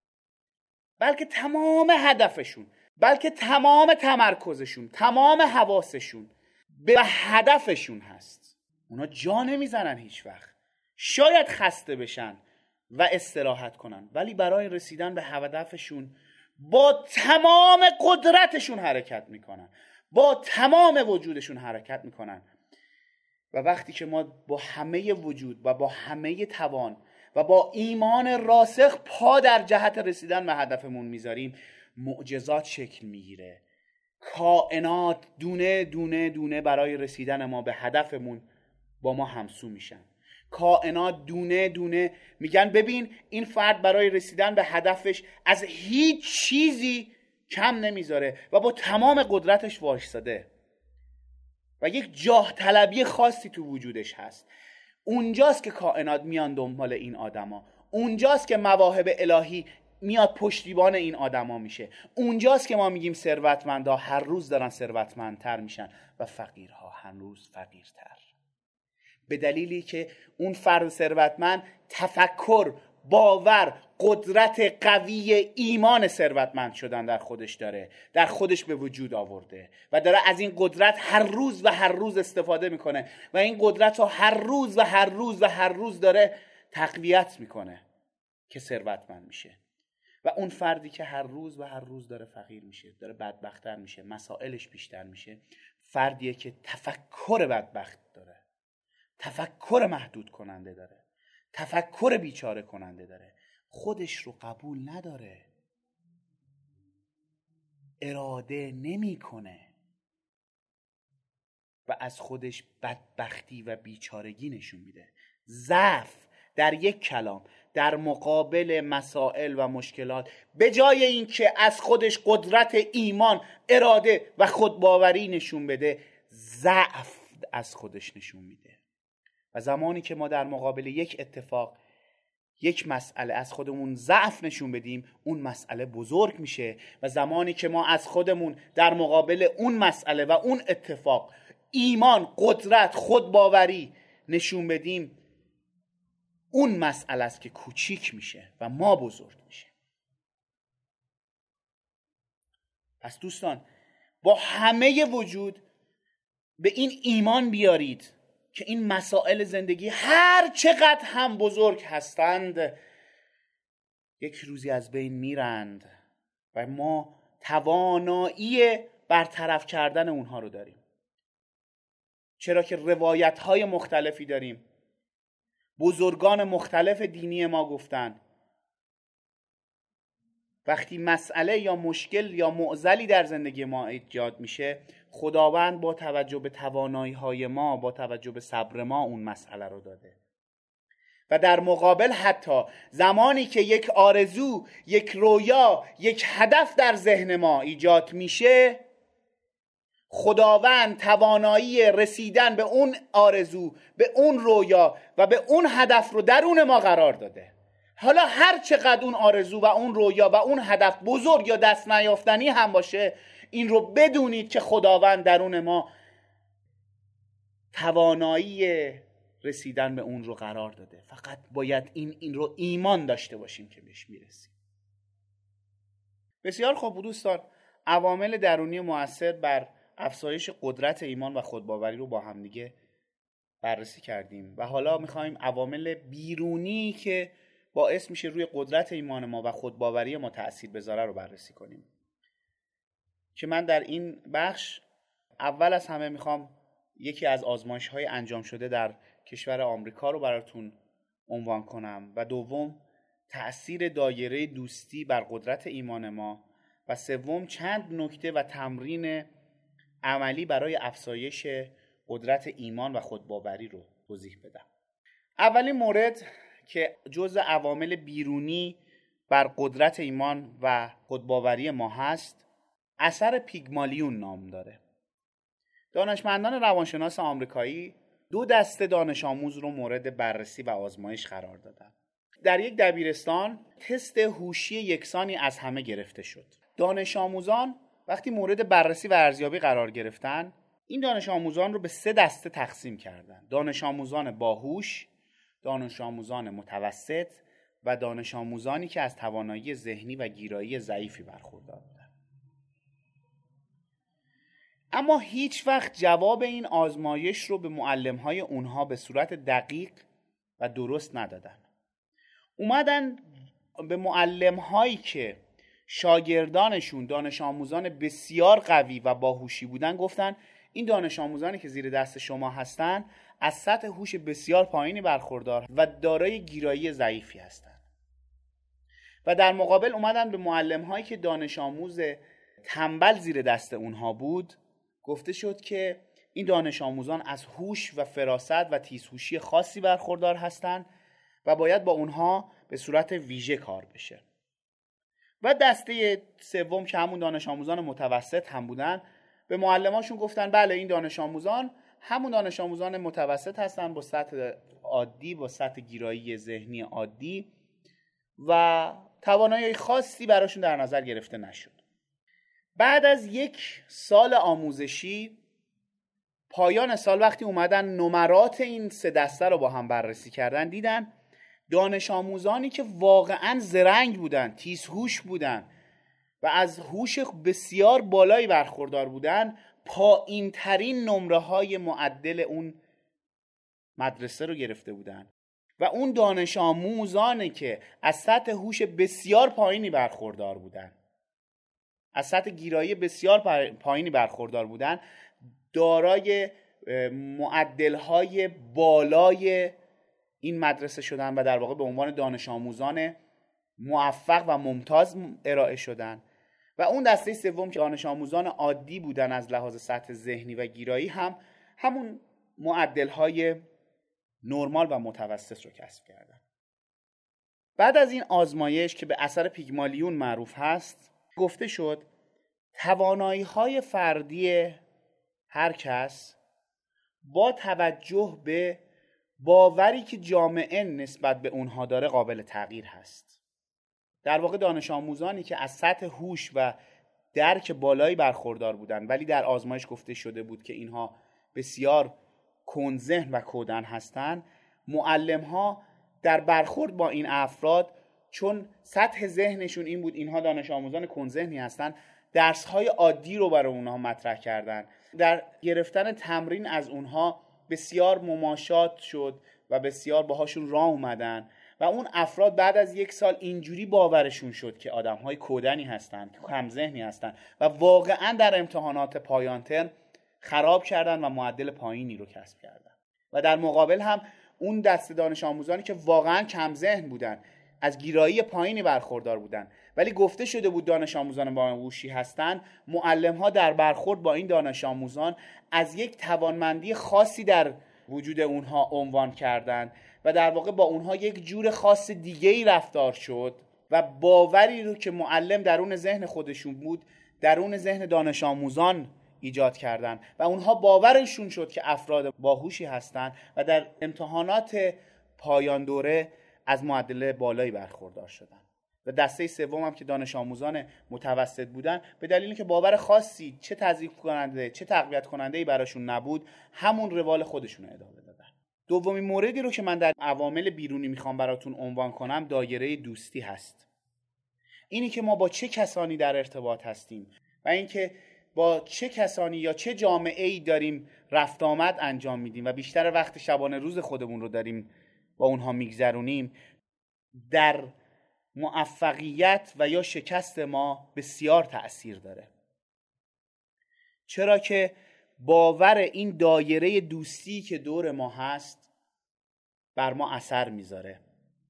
بلکه تمام هدفشون، بلکه تمام تمرکزشون، تمام حواسشون به هدفشون هست. اونا جا نمیزنن هیچ وقت. شاید خسته بشن و استراحت کنن، ولی برای رسیدن به هدفشون با تمام قدرتشون حرکت میکنن، با تمام وجودشون حرکت میکنن. و وقتی که ما با همه وجود و با همه توان و با ایمان راسخ پا در جهت رسیدن به هدفمون میذاریم، معجزات شکل میگیره. کائنات دونه دونه دونه برای رسیدن ما به هدفمون با ما همسو میشن. کائنات دونه دونه میگن ببین این فرد برای رسیدن به هدفش از هیچ چیزی کم نمیذاره و با تمام قدرتش وایساده و یک جاه طلبی خاصی تو وجودش هست. اونجاست که کائنات میان دنبال این آدما، اونجاست که مواهب الهی میاد پشتیبان این آدما میشه، اونجاست که ما میگیم ثروتمندها هر روز دارن ثروتمندتر میشن و فقیرها هر روز فقیرتر، به دلیلی که اون فرد ثروتمند تفکر، باور، قدرت قوی ایمان ثروتمند شدن در خودش داره، در خودش به وجود آورده و داره از این قدرت هر روز و هر روز استفاده میکنه و این قدرت رو هر روز و هر روز و هر روز داره تقویت میکنه که ثروتمند میشه. و اون فردی که هر روز و هر روز داره فقیر میشه، داره بدبخت‌تر میشه، مسائلش بیشتر میشه، فردیه که تفکر بدبخت داره، تفکر محدود کننده داره، تفکر بیچاره کننده داره، خودش رو قبول نداره، اراده نمیکنه و از خودش بدبختی و بیچارگی نشون میده. ضعف در یک کلام در مقابل مسائل و مشکلات، به جای اینکه از خودش قدرت ایمان، اراده و خودباوری نشون بده، ضعف از خودش نشون میده. و زمانی که ما در مقابل یک اتفاق، یک مسئله از خودمون ضعف نشون بدیم، اون مسئله بزرگ میشه. و زمانی که ما از خودمون در مقابل اون مسئله و اون اتفاق ایمان، قدرت، خودباوری نشون بدیم، اون مسئله است که کوچیک میشه و ما بزرگ میشه. پس دوستان، با همه وجود به این ایمان بیارید که این مسائل زندگی هر چقدر هم بزرگ هستند یک روزی از بین میرند و ما توانایی برطرف کردن اونها رو داریم، چرا که روایت‌های مختلفی داریم. بزرگان مختلف دینی ما گفتن وقتی مسئله یا مشکل یا معضلی در زندگی ما ایجاد میشه، خداوند با توجه به توانایی‌های ما، با توجه به صبر ما اون مسئله رو داده. و در مقابل حتی زمانی که یک آرزو، یک رویا، یک هدف در ذهن ما ایجاد میشه، خداوند توانایی رسیدن به اون آرزو، به اون رویا و به اون هدف رو درون ما قرار داده. حالا هر چقدر اون آرزو و اون رویا و اون هدف بزرگ یا دست نیافتنی هم باشه، این رو بدونید که خداوند درون ما توانایی رسیدن به اون رو قرار داده. فقط باید این این رو ایمان داشته باشیم که بهش میرسیم. بسیار خوب دوستان، عوامل درونی مؤثر بر افزایش قدرت ایمان و خودباوری رو با هم دیگه بررسی کردیم و حالا میخوایم عوامل بیرونی که باعث میشه روی قدرت ایمان ما و خودباوری ما تأثیر بذاره رو بررسی کنیم. که من در این بخش اول از همه میخوام یکی از آزمایش‌های انجام شده در کشور آمریکا رو براتون عنوان کنم و دوم تأثیر دایره دوستی بر قدرت ایمان ما و سوم چند نکته و تمرین عملی برای افزایش قدرت ایمان و خودباوری رو توضیح بدم. اولین مورد که جزء عوامل بیرونی بر قدرت ایمان و خودباوری ما هست، اثر پیگمالیون نام داره. دانشمندان روانشناس آمریکایی دو دسته دانش آموز رو مورد بررسی و آزمایش قرار دادن. در یک دبیرستان تست هوشی یکسانی از همه گرفته شد. دانش آموزان وقتی مورد بررسی و ارزیابی قرار گرفتن، این دانش آموزان رو به سه دسته تقسیم کردن: دانش آموزان باهوش، دانش آموزان متوسط و دانش آموزانی که از توانایی ذهنی و گیرایی ضعیفی برخوردار بودن. اما هیچ وقت جواب این آزمایش رو به معلم‌های اونها به صورت دقیق و درست ندادن. اومدن به معلم‌هایی که شاگردانشون دانش آموزان بسیار قوی و باهوشی بودن گفتن این دانش آموزانی که زیر دست شما هستن از سطح هوش بسیار پایینی برخوردار و دارای گیرایی ضعیفی هستند. و در مقابل اومدن به معلم‌هایی که دانش آموز تنبل زیر دست اونها بود گفته شد که این دانش آموزان از هوش و فراست و تیزهوشی خاصی برخوردار هستند و باید با اونها به صورت ویژه کار بشه. و دسته سوم که همون دانش آموزان متوسط هم بودن به معلماشون گفتن بله این دانش آموزان همون دانش آموزان متوسط هستن با سطح عادی، با سطح گیرایی ذهنی عادی و توانایی خاصی براشون در نظر گرفته نشد. بعد از یک سال آموزشی پایان سال وقتی اومدن نمرات این سه دسته رو با هم بررسی کردن دیدن دانش آموزانی که واقعا زرنگ بودن، تیزهوش بودن و از هوش بسیار بالایی برخوردار بودن پایین ترین نمره های معدل اون مدرسه رو گرفته بودن و اون دانش آموزانی که از سطح هوش بسیار پایینی برخوردار بودن، از سطح گیرایی بسیار پایینی برخوردار بودن، دارای معدل‌های بالای این مدرسه شدن و در واقع به عنوان دانش آموزان موفق و ممتاز ارائه شدن. و اون دسته سوم که دانش آموزان عادی بودن از لحاظ سطح ذهنی و گیرایی هم همون معدل‌های نرمال و متوسط رو کسب کردن. بعد از این آزمایش که به اثر پیگمالیون معروف هست گفته شد توانایی‌های فردی هر کس با توجه به باوری که جامعه نسبت به اونها داره قابل تغییر هست. در واقع دانش آموزانی که از سطح هوش و درک بالایی برخوردار بودن ولی در آزمایش گفته شده بود که اینها بسیار کندذهن و کودن هستن، معلم‌ها در برخورد با این افراد چون سطح ذهنشون این بود اینها دانش آموزان کندذهنی هستن، درس‌های عادی رو برای اونها مطرح کردن. در گرفتن تمرین از اونها بسیار مماشات شد و بسیار باهاشون راه اومدن و اون افراد بعد از یک سال اینجوری باورشون شد که آدم‌های کودنی هستن، کم ذهنی هستن و واقعا در امتحانات پایان ترم خراب کردن و معدل پایینی رو کسب کردن. و در مقابل هم اون دسته دانش آموزانی که واقعا کم ذهن بودن، از گیرایی پایینی برخوردار بودن ولی گفته شده بود دانش آموزان باهوشی هستن، معلم‌ها در برخورد با این دانش آموزان از یک توانمندی خاصی در وجود اونها عنوان کردند و در واقع با اونها یک جور خاص دیگه‌ای رفتار شد و باوری رو که معلم درون ذهن خودشون بود درون ذهن دانش آموزان ایجاد کردن و اونها باورشون شد که افراد باهوشی هستند و در امتحانات پایان دوره از معدل بالایی برخوردار شدن. و دسته سوم هم که دانش آموزان متوسط بودن به دلیلی که باور خاصی چه تضعیف کننده چه تقویت کننده ای براشون نبود همون روال خودشون رو ادامه دادن. دومین موردی رو که من در عوامل بیرونی میخوام براتون عنوان کنم دایره دوستی هست. اینی که ما با چه کسانی در ارتباط هستیم و اینکه با چه کسانی یا چه جامعه‌ای داریم رفت آمد انجام میدیم و بیشتر وقت شبانه روز خودمون رو داریم با اونها میگذرونیم در موفقیت و یا شکست ما بسیار تأثیر داره. چرا که باور این دایره دوستی که دور ما هست بر ما اثر میذاره.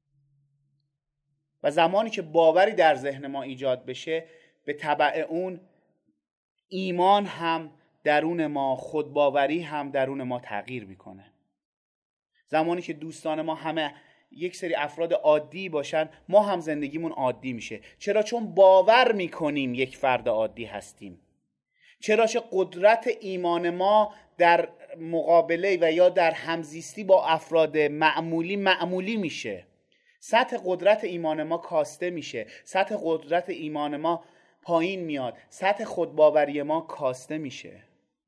و زمانی که باوری در ذهن ما ایجاد بشه، به تبع اون ایمان هم درون ما، خودباوری هم درون ما تغییر میکنه. زمانی که دوستان ما همه یک سری افراد عادی باشن، ما هم زندگیمون عادی میشه. چرا؟ چون باور میکنیم یک فرد عادی هستیم. چرا؟ چه قدرت ایمان ما در مقابله و یا در همزیستی با افراد معمولی معمولی میشه. سطح قدرت ایمان ما کاسته میشه، سطح قدرت ایمان ما پایین میاد، سطح خودباوری ما کاسته میشه.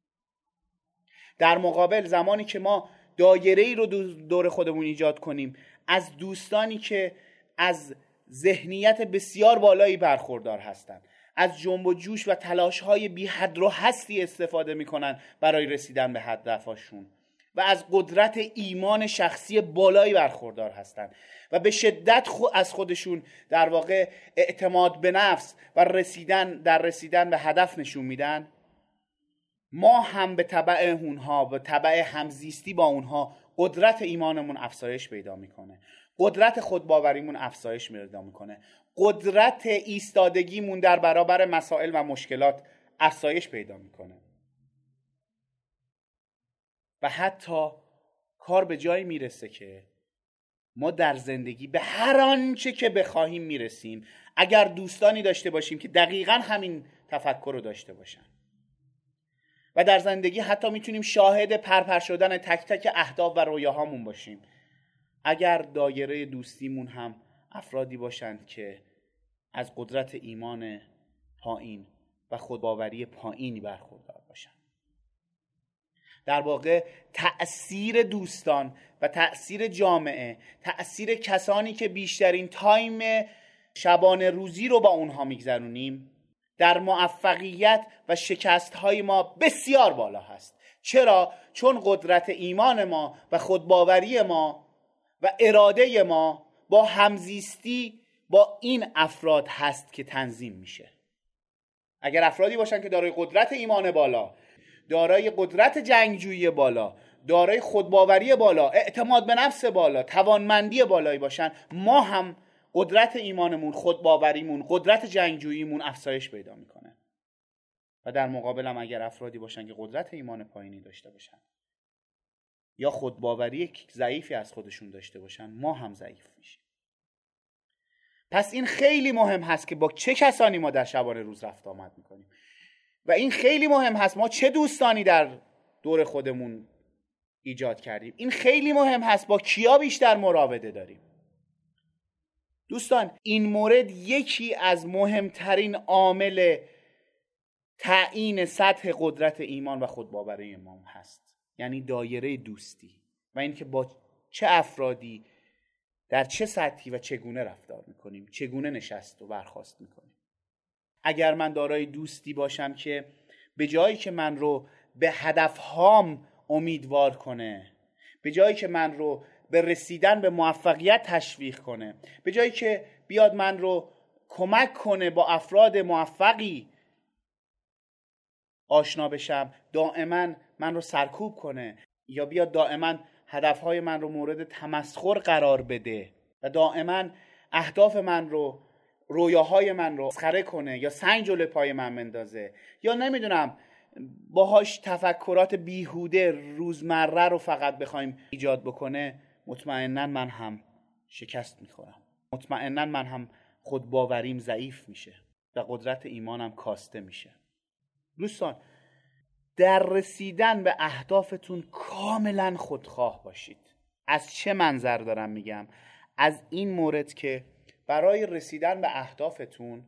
در مقابل زمانی که ما دایره‌ای رو دور خودمون ایجاد کنیم از دوستانی که از ذهنیت بسیار بالایی برخوردار هستند، از جنب و جوش و تلاش‌های بی حد و حدی استفاده میکنن برای رسیدن به هدفشون و از قدرت ایمان شخصی بالایی برخوردار هستند و به شدت خو از خودشون در واقع اعتماد به نفس و رسیدن در رسیدن به هدف نشون میدن، ما هم به تبع اونها، به تبع همزیستی با اونها قدرت ایمانمون افزایش پیدا میکنه، قدرت خودباوریمون افزایش پیدا میکنه، قدرت ایستادگیمون در برابر مسائل و مشکلات افزایش پیدا میکنه و حتی کار به جایی میرسه که ما در زندگی به هر آنچه که بخواهیم میرسیم اگر دوستانی داشته باشیم که دقیقاً همین تفکر رو داشته باشن. و در زندگی حتی میتونیم شاهد پرپر شدن تک تک اهداف و رویاهامون باشیم اگر دایره دوستیمون هم افرادی باشند که از قدرت ایمان پایین و خودباوری پایینی برخوردار باشند. در واقع تأثیر دوستان و تأثیر جامعه، تأثیر کسانی که بیشترین تایم شبانه روزی رو با اونها میگذرونیم در موفقیت و شکست‌های ما بسیار بالا هست. چرا؟ چون قدرت ایمان ما و خودباوری ما و اراده ما با همزیستی با این افراد هست که تنظیم میشه. اگر افرادی باشن که دارای قدرت ایمان بالا، دارای قدرت جنگجویی بالا، دارای خودباوری بالا، اعتماد به نفس بالا، توانمندی بالایی باشن، ما هم قدرت ایمانمون، خودباوریمون، قدرت جنگجوییمون افزایش پیدا میکنه. و در مقابل هم اگر افرادی باشن که قدرت ایمان پایینی داشته باشن یا خودباوری ضعیفی از خودشون داشته باشن، ما هم ضعیف میشیم. پس این خیلی مهم هست که با چه کسانی ما در شبانه روز رفت آمد میکنیم و این خیلی مهم هست ما چه دوستانی در دور خودمون ایجاد کردیم. این خیلی مهم هست با کیا بیشتر مراوده داریم. دوستان، این مورد یکی از مهمترین عامل تعیین سطح قدرت ایمان و خودباوری ما هست، یعنی دایره دوستی و اینکه با چه افرادی در چه سطحی و چگونه رفتار میکنیم، چگونه نشست و برخاست میکنیم. اگر من دارای دوستی باشم که به جایی که من رو به هدفهام امیدوار کنه، به جایی که من رو به رسیدن به موفقیت تشویق کنه، به جایی که بیاد من رو کمک کنه با افراد موفقی آشنا بشم، دائما من رو سرکوب کنه یا بیاد دائما هدفهای من رو مورد تمسخر قرار بده و دائما اهداف من رو، رویاهای من رو مسخره کنه یا سنگ جلوی پای من بندازه یا نمیدونم باهاش تفکرات بیهوده روزمره رو فقط بخوایم ایجاد بکنه، مطمئناً من هم شکست میخورم. مطمئناً من هم خودباوریم ضعیف میشه و قدرت ایمانم کاسته میشه. دوستان، در رسیدن به اهدافتون کاملا خودخواه باشید. از چه منظر دارم میگم؟ از این مورد که برای رسیدن به اهدافتون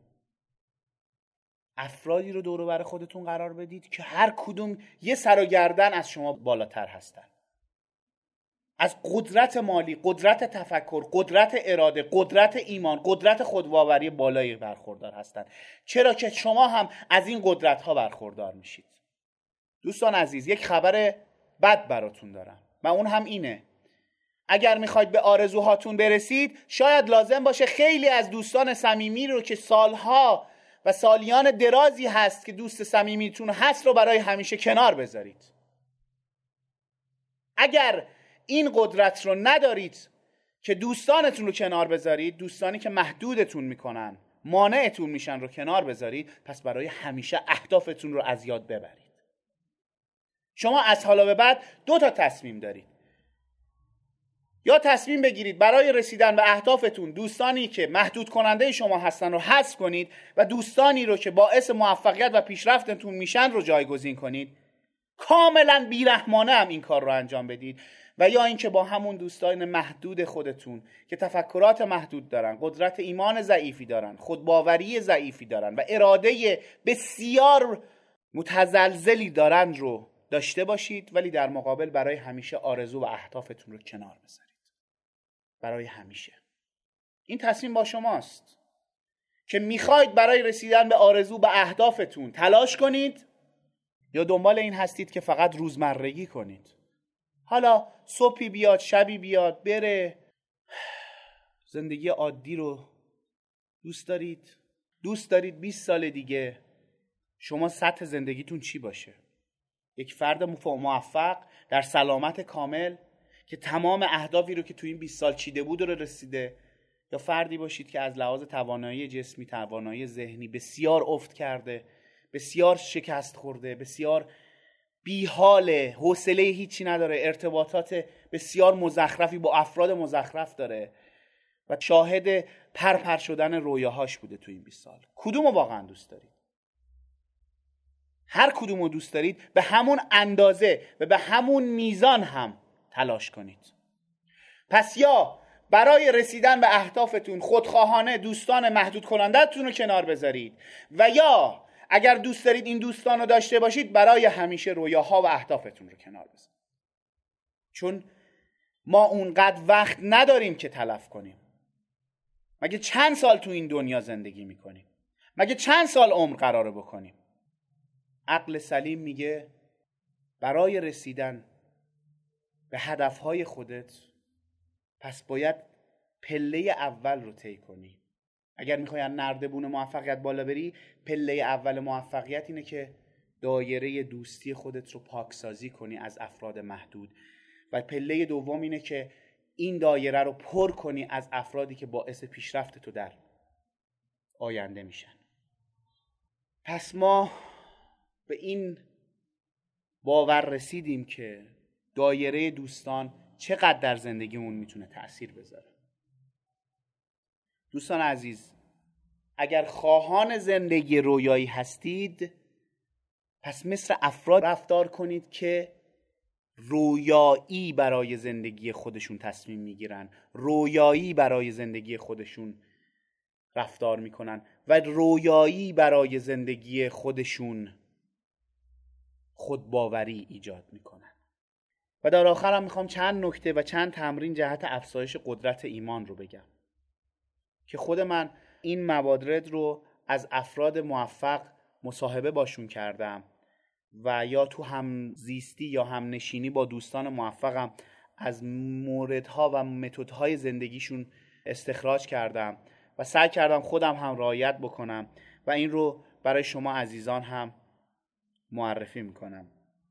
افرادی رو دور و بر خودتون قرار بدید که هر کدوم یه سر و گردن از شما بالاتر هستن. از قدرت مالی، قدرت تفکر، قدرت اراده، قدرت ایمان، قدرت خودباوری بالایی برخوردار هستند. چرا که شما هم از این قدرت ها برخوردار میشید. دوستان عزیز، یک خبر بد براتون دارم و اون هم اینه: اگر میخواید به آرزوهاتون برسید، شاید لازم باشه خیلی از دوستان صمیمی رو که سالها و سالیان درازی هست که دوست صمیمیتون هست رو برای همیشه کنار بذارید. اگر این قدرت رو ندارید که دوستانتون رو کنار بذارید، دوستانی که محدودتون میکنن، مانعتون میشن رو کنار بذارید، پس برای همیشه اهدافتون رو از یاد ببرید. شما از حالا به بعد دو تا تصمیم دارید. یا تصمیم بگیرید برای رسیدن به اهدافتون دوستانی که محدود کننده شما هستن رو حذف کنید و دوستانی رو که باعث موفقیت و پیشرفتتون میشن رو جایگزین کنید. کاملا بیرحمانه هم این کار رو انجام بدید. و یا اینکه با همون دوستان محدود خودتون که تفکرات محدود دارن، قدرت ایمان ضعیفی دارن، خودباوری ضعیفی دارن و اراده بسیار متزلزلی دارن رو داشته باشید، ولی در مقابل برای همیشه آرزو و اهدافتون رو کنار بذارید. برای همیشه. این تصمیم با شماست که میخواید برای رسیدن به آرزو و اهدافتون تلاش کنید یا دنبال این هستید که فقط روزمرگی کنید. حالا صبحی بیاد، شبی بیاد، بره. زندگی عادی رو دوست دارید؟ دوست دارید بیست سال دیگه شما سطح زندگیتون چی باشه؟ یک فرد موفق در سلامت کامل که تمام اهدافی رو که تو این بیست سال چیده بود رو رسیده، یا فردی باشید که از لحاظ توانایی جسمی، توانایی ذهنی بسیار افت کرده، بسیار شکست خورده، بسیار بیحاله، حوصله هیچی نداره، ارتباطات بسیار مزخرفی با افراد مزخرف داره و شاهد پرپر شدن رویاهاش بوده تو این بیست سال. کدومو واقعا دوست دارید؟ هر کدومو دوست دارید به همون اندازه و به همون میزان هم تلاش کنید. پس یا برای رسیدن به اهدافتون خودخواهانه دوستان محدود کنندتون رو کنار بذارید و یا اگر دوست دارید این دوستان رو داشته باشید برای همیشه رویاها و اهدافتون رو کنار بذارید. چون ما اونقدر وقت نداریم که تلف کنیم. مگه چند سال تو این دنیا زندگی میکنیم؟ مگه چند سال عمر قراره بکنیم؟ عقل سلیم میگه برای رسیدن به هدفهای خودت پس باید پله اول رو طی کنی. اگر میخوای از نردبون موفقیت بالا بری، پله اول موفقیت اینه که دایره دوستی خودت رو پاکسازی کنی از افراد محدود و پله دوم اینه که این دایره رو پر کنی از افرادی که باعث پیشرفت تو در آینده میشن. پس ما به این باور رسیدیم که دایره دوستان چقدر در زندگیمون میتونه تأثیر بذاره. دوستان عزیز، اگر خواهان زندگی رویایی هستید، پس مثل افراد رفتار کنید که رویایی برای زندگی خودشون تصمیم میگیرن، رویایی برای زندگی خودشون رفتار میکنن و رویایی برای زندگی خودشون خودباوری ایجاد میکنن. و در آخر هم میخوام چند نکته و چند تمرین جهت افزایش قدرت ایمان رو بگم که خود من این موارد رو از افراد موفق مصاحبه باشون کردم و یا تو همزیستی یا همنشینی با دوستان موفقم از موردها و متدهای زندگیشون استخراج کردم و سعی کردم خودم هم رعایت بکنم و این رو برای شما عزیزان هم معرفی میکنم.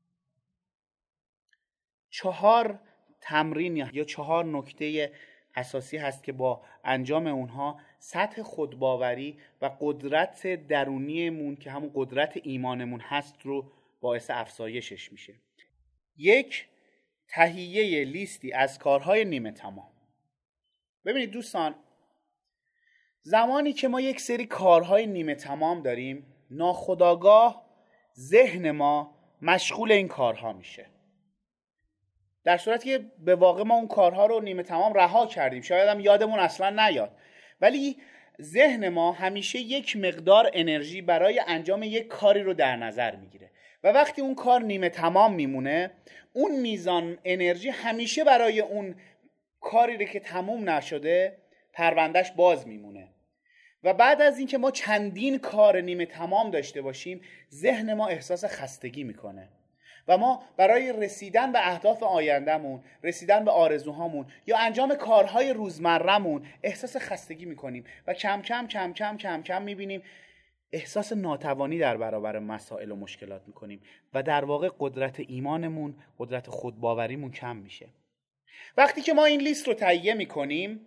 چهار تمرین یا چهار نکته اساسی هست که با انجام اونها سطح خودباوری و قدرت درونیمون که همون قدرت ایمانمون هست رو باعث افزایشش میشه. یک، تهیه لیستی از کارهای نیمه تمام. ببینید دوستان، زمانی که ما یک سری کارهای نیمه تمام داریم، ناخودآگاه ذهن ما مشغول این کارها میشه، در صورتی که به واقع ما اون کارها رو نیمه تمام رها کردیم، شاید هم یادمون اصلا نیاد، ولی ذهن ما همیشه یک مقدار انرژی برای انجام یک کاری رو در نظر میگیره و وقتی اون کار نیمه تمام میمونه، اون میزان انرژی همیشه برای اون کاری که تموم نشده پروندهش باز میمونه و بعد از اینکه ما چندین کار نیمه تمام داشته باشیم، ذهن ما احساس خستگی میکنه و ما برای رسیدن به اهداف آیندهمون، رسیدن به آرزوهامون یا انجام کارهای روزمرهمون احساس خستگی میکنیم و کم کم کم کم کم کم میبینیم احساس ناتوانی در برابر مسائل و مشکلات میکنیم و در واقع قدرت ایمانمون، قدرت خودباوریمون کم میشه. وقتی که ما این لیست رو تهیه میکنیم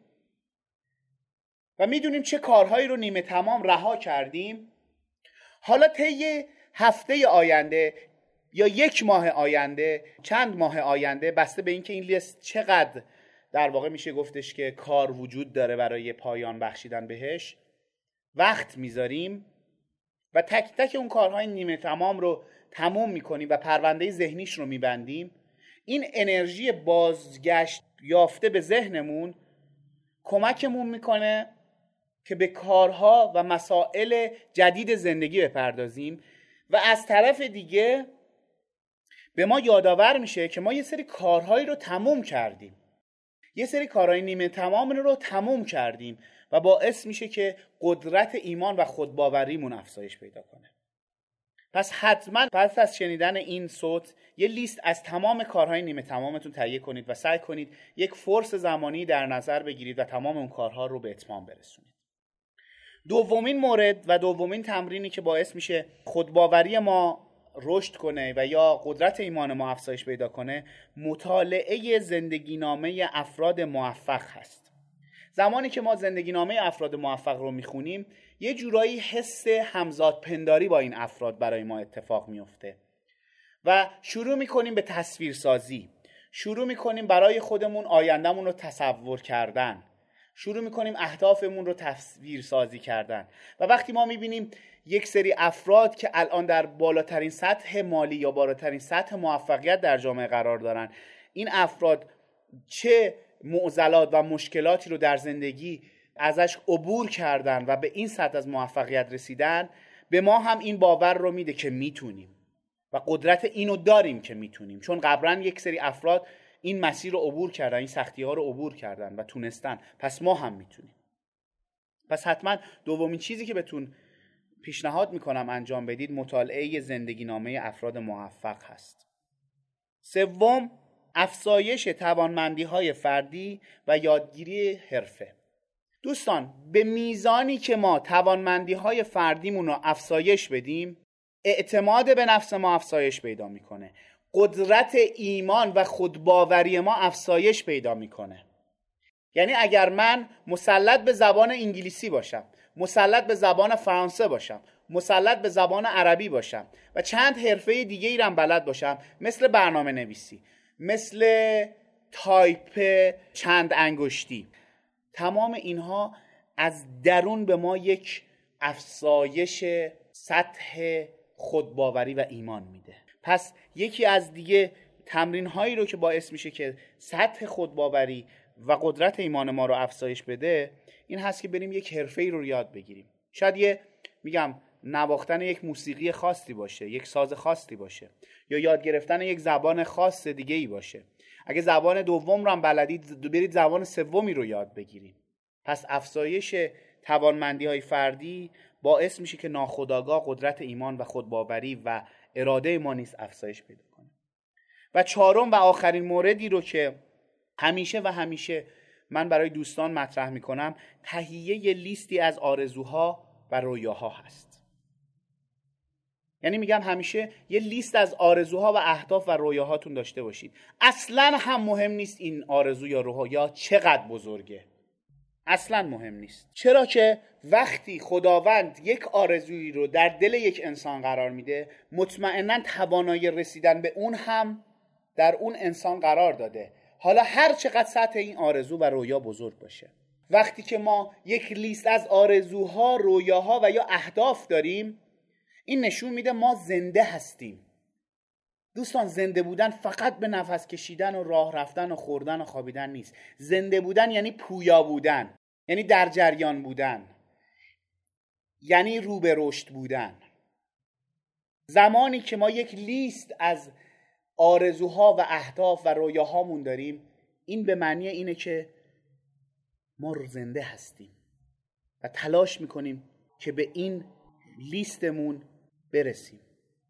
و میدونیم چه کارهایی رو نیمه تمام رها کردیم، حالا طی هفته آینده یا یک ماه آینده، چند ماه آینده، بسته به اینکه این لیست چقدر در واقع میشه گفتش که کار وجود داره برای پایان بخشیدن بهش، وقت میذاریم و تک تک اون کارهای نیمه تمام رو تموم میکنیم و پرونده ذهنیش رو میبندیم. این انرژی بازگشت یافته به ذهنمون کمکمون میکنه که به کارها و مسائل جدید زندگی بپردازیم و از طرف دیگه به ما یادآور میشه که ما یه سری کارهایی رو تموم کردیم، یه سری کارهای نیمه تمام رو تموم کردیم و باعث میشه که قدرت ایمان و خودباوریمون افزایش پیدا کنه. پس حتما پس از شنیدن این صوت یه لیست از تمام کارهای نیمه تمامتون تهیه کنید و سعی کنید یک فرص زمانی در نظر بگیرید و تمام اون کارها رو به اتمام برسونید. دومین مورد و دومین تمرینی که باعث میشه خودباوری ما رشد کنه و یا قدرت ایمان ما افزایش پیدا کنه، مطالعه زندگی نامه افراد موفق هست. زمانی که ما زندگی نامه افراد موفق رو میخونیم، یه جورایی حس همزاد پنداری با این افراد برای ما اتفاق میفته و شروع میکنیم به تصویرسازی، شروع میکنیم برای خودمون آیندهمون رو تصور کردن، شروع میکنیم اهدافمون رو تصویر سازی کردن. و وقتی ما میبینیم یک سری افراد که الان در بالاترین سطح مالی یا بالاترین سطح موفقیت در جامعه قرار دارن، این افراد چه معضلات و مشکلاتی رو در زندگی ازش عبور کردن و به این سطح از موفقیت رسیدن، به ما هم این باور رو میده که میتونیم و قدرت اینو داریم که میتونیم، چون قبلا یک سری افراد این مسیر رو عبور کردن، این سختی ها رو عبور کردن و تونستن، پس ما هم میتونیم. پس حتما دومین چیزی که بهتون پیشنهاد میکنم انجام بدید مطالعه زندگی نامه افراد موفق هست. سوم، افزایش توانمندی های فردی و یادگیری حرفه. دوستان، به میزانی که ما توانمندی های فردیمون رو افزایش بدیم، اعتماد به نفس ما افزایش پیدا میکنه، قدرت ایمان و خودباوری ما افزایش پیدا میکنه. یعنی اگر من مسلط به زبان انگلیسی باشم، مسلط به زبان فرانسه باشم، مسلط به زبان عربی باشم و چند حرفه دیگه ای رو بلد باشم، مثل برنامه نویسی، مثل تایپ چند انگشتی، تمام اینها از درون به ما یک افزایش سطح خودباوری و ایمان میده. پس یکی از دیگه تمرین هایی رو که باعث میشه که سطح خودباوری و قدرت ایمان ما رو افزایش بده، این هست که بریم یک حرفه‌ای رو یاد بگیریم. شاید یه میگم نواختن یک موسیقی خاصی باشه، یک ساز خاصی باشه، یا یاد گرفتن یک زبان خاص دیگه ای باشه. اگه زبان دوم رو هم بلدید، برید زبان سومی رو یاد بگیرید. پس افزایش توانمندی های فردی باعث میشه که ناخودآگاه قدرت ایمان و خودباوری و اراده ما نیز افزایش پیدا کنه. و چهارم و آخرین موردی رو که همیشه و همیشه من برای دوستان مطرح میکنم، تهیه لیستی از آرزوها و رویاها هست. یعنی میگم همیشه یه لیست از آرزوها و اهداف و رویاهاتون داشته باشید. اصلا هم مهم نیست این آرزو یا رویا چقدر بزرگه، اصلا مهم نیست. چرا که وقتی خداوند یک آرزویی رو در دل یک انسان قرار میده، مطمئنا توانایی رسیدن به اون هم در اون انسان قرار داده، حالا هر چقدر سطح این آرزو و رویا بزرگ باشه. وقتی که ما یک لیست از آرزوها، رویاها و یا اهداف داریم، این نشون میده ما زنده هستیم. دوستان، زنده بودن فقط به نفس کشیدن و راه رفتن و خوردن و خوابیدن نیست. زنده بودن یعنی پویا بودن، یعنی در جریان بودن، یعنی رو به رشد بودن. زمانی که ما یک لیست از آرزوها و اهداف و رویاهامون داریم، این به معنی اینه که ما رو زنده هستیم و تلاش میکنیم که به این لیستمون برسیم.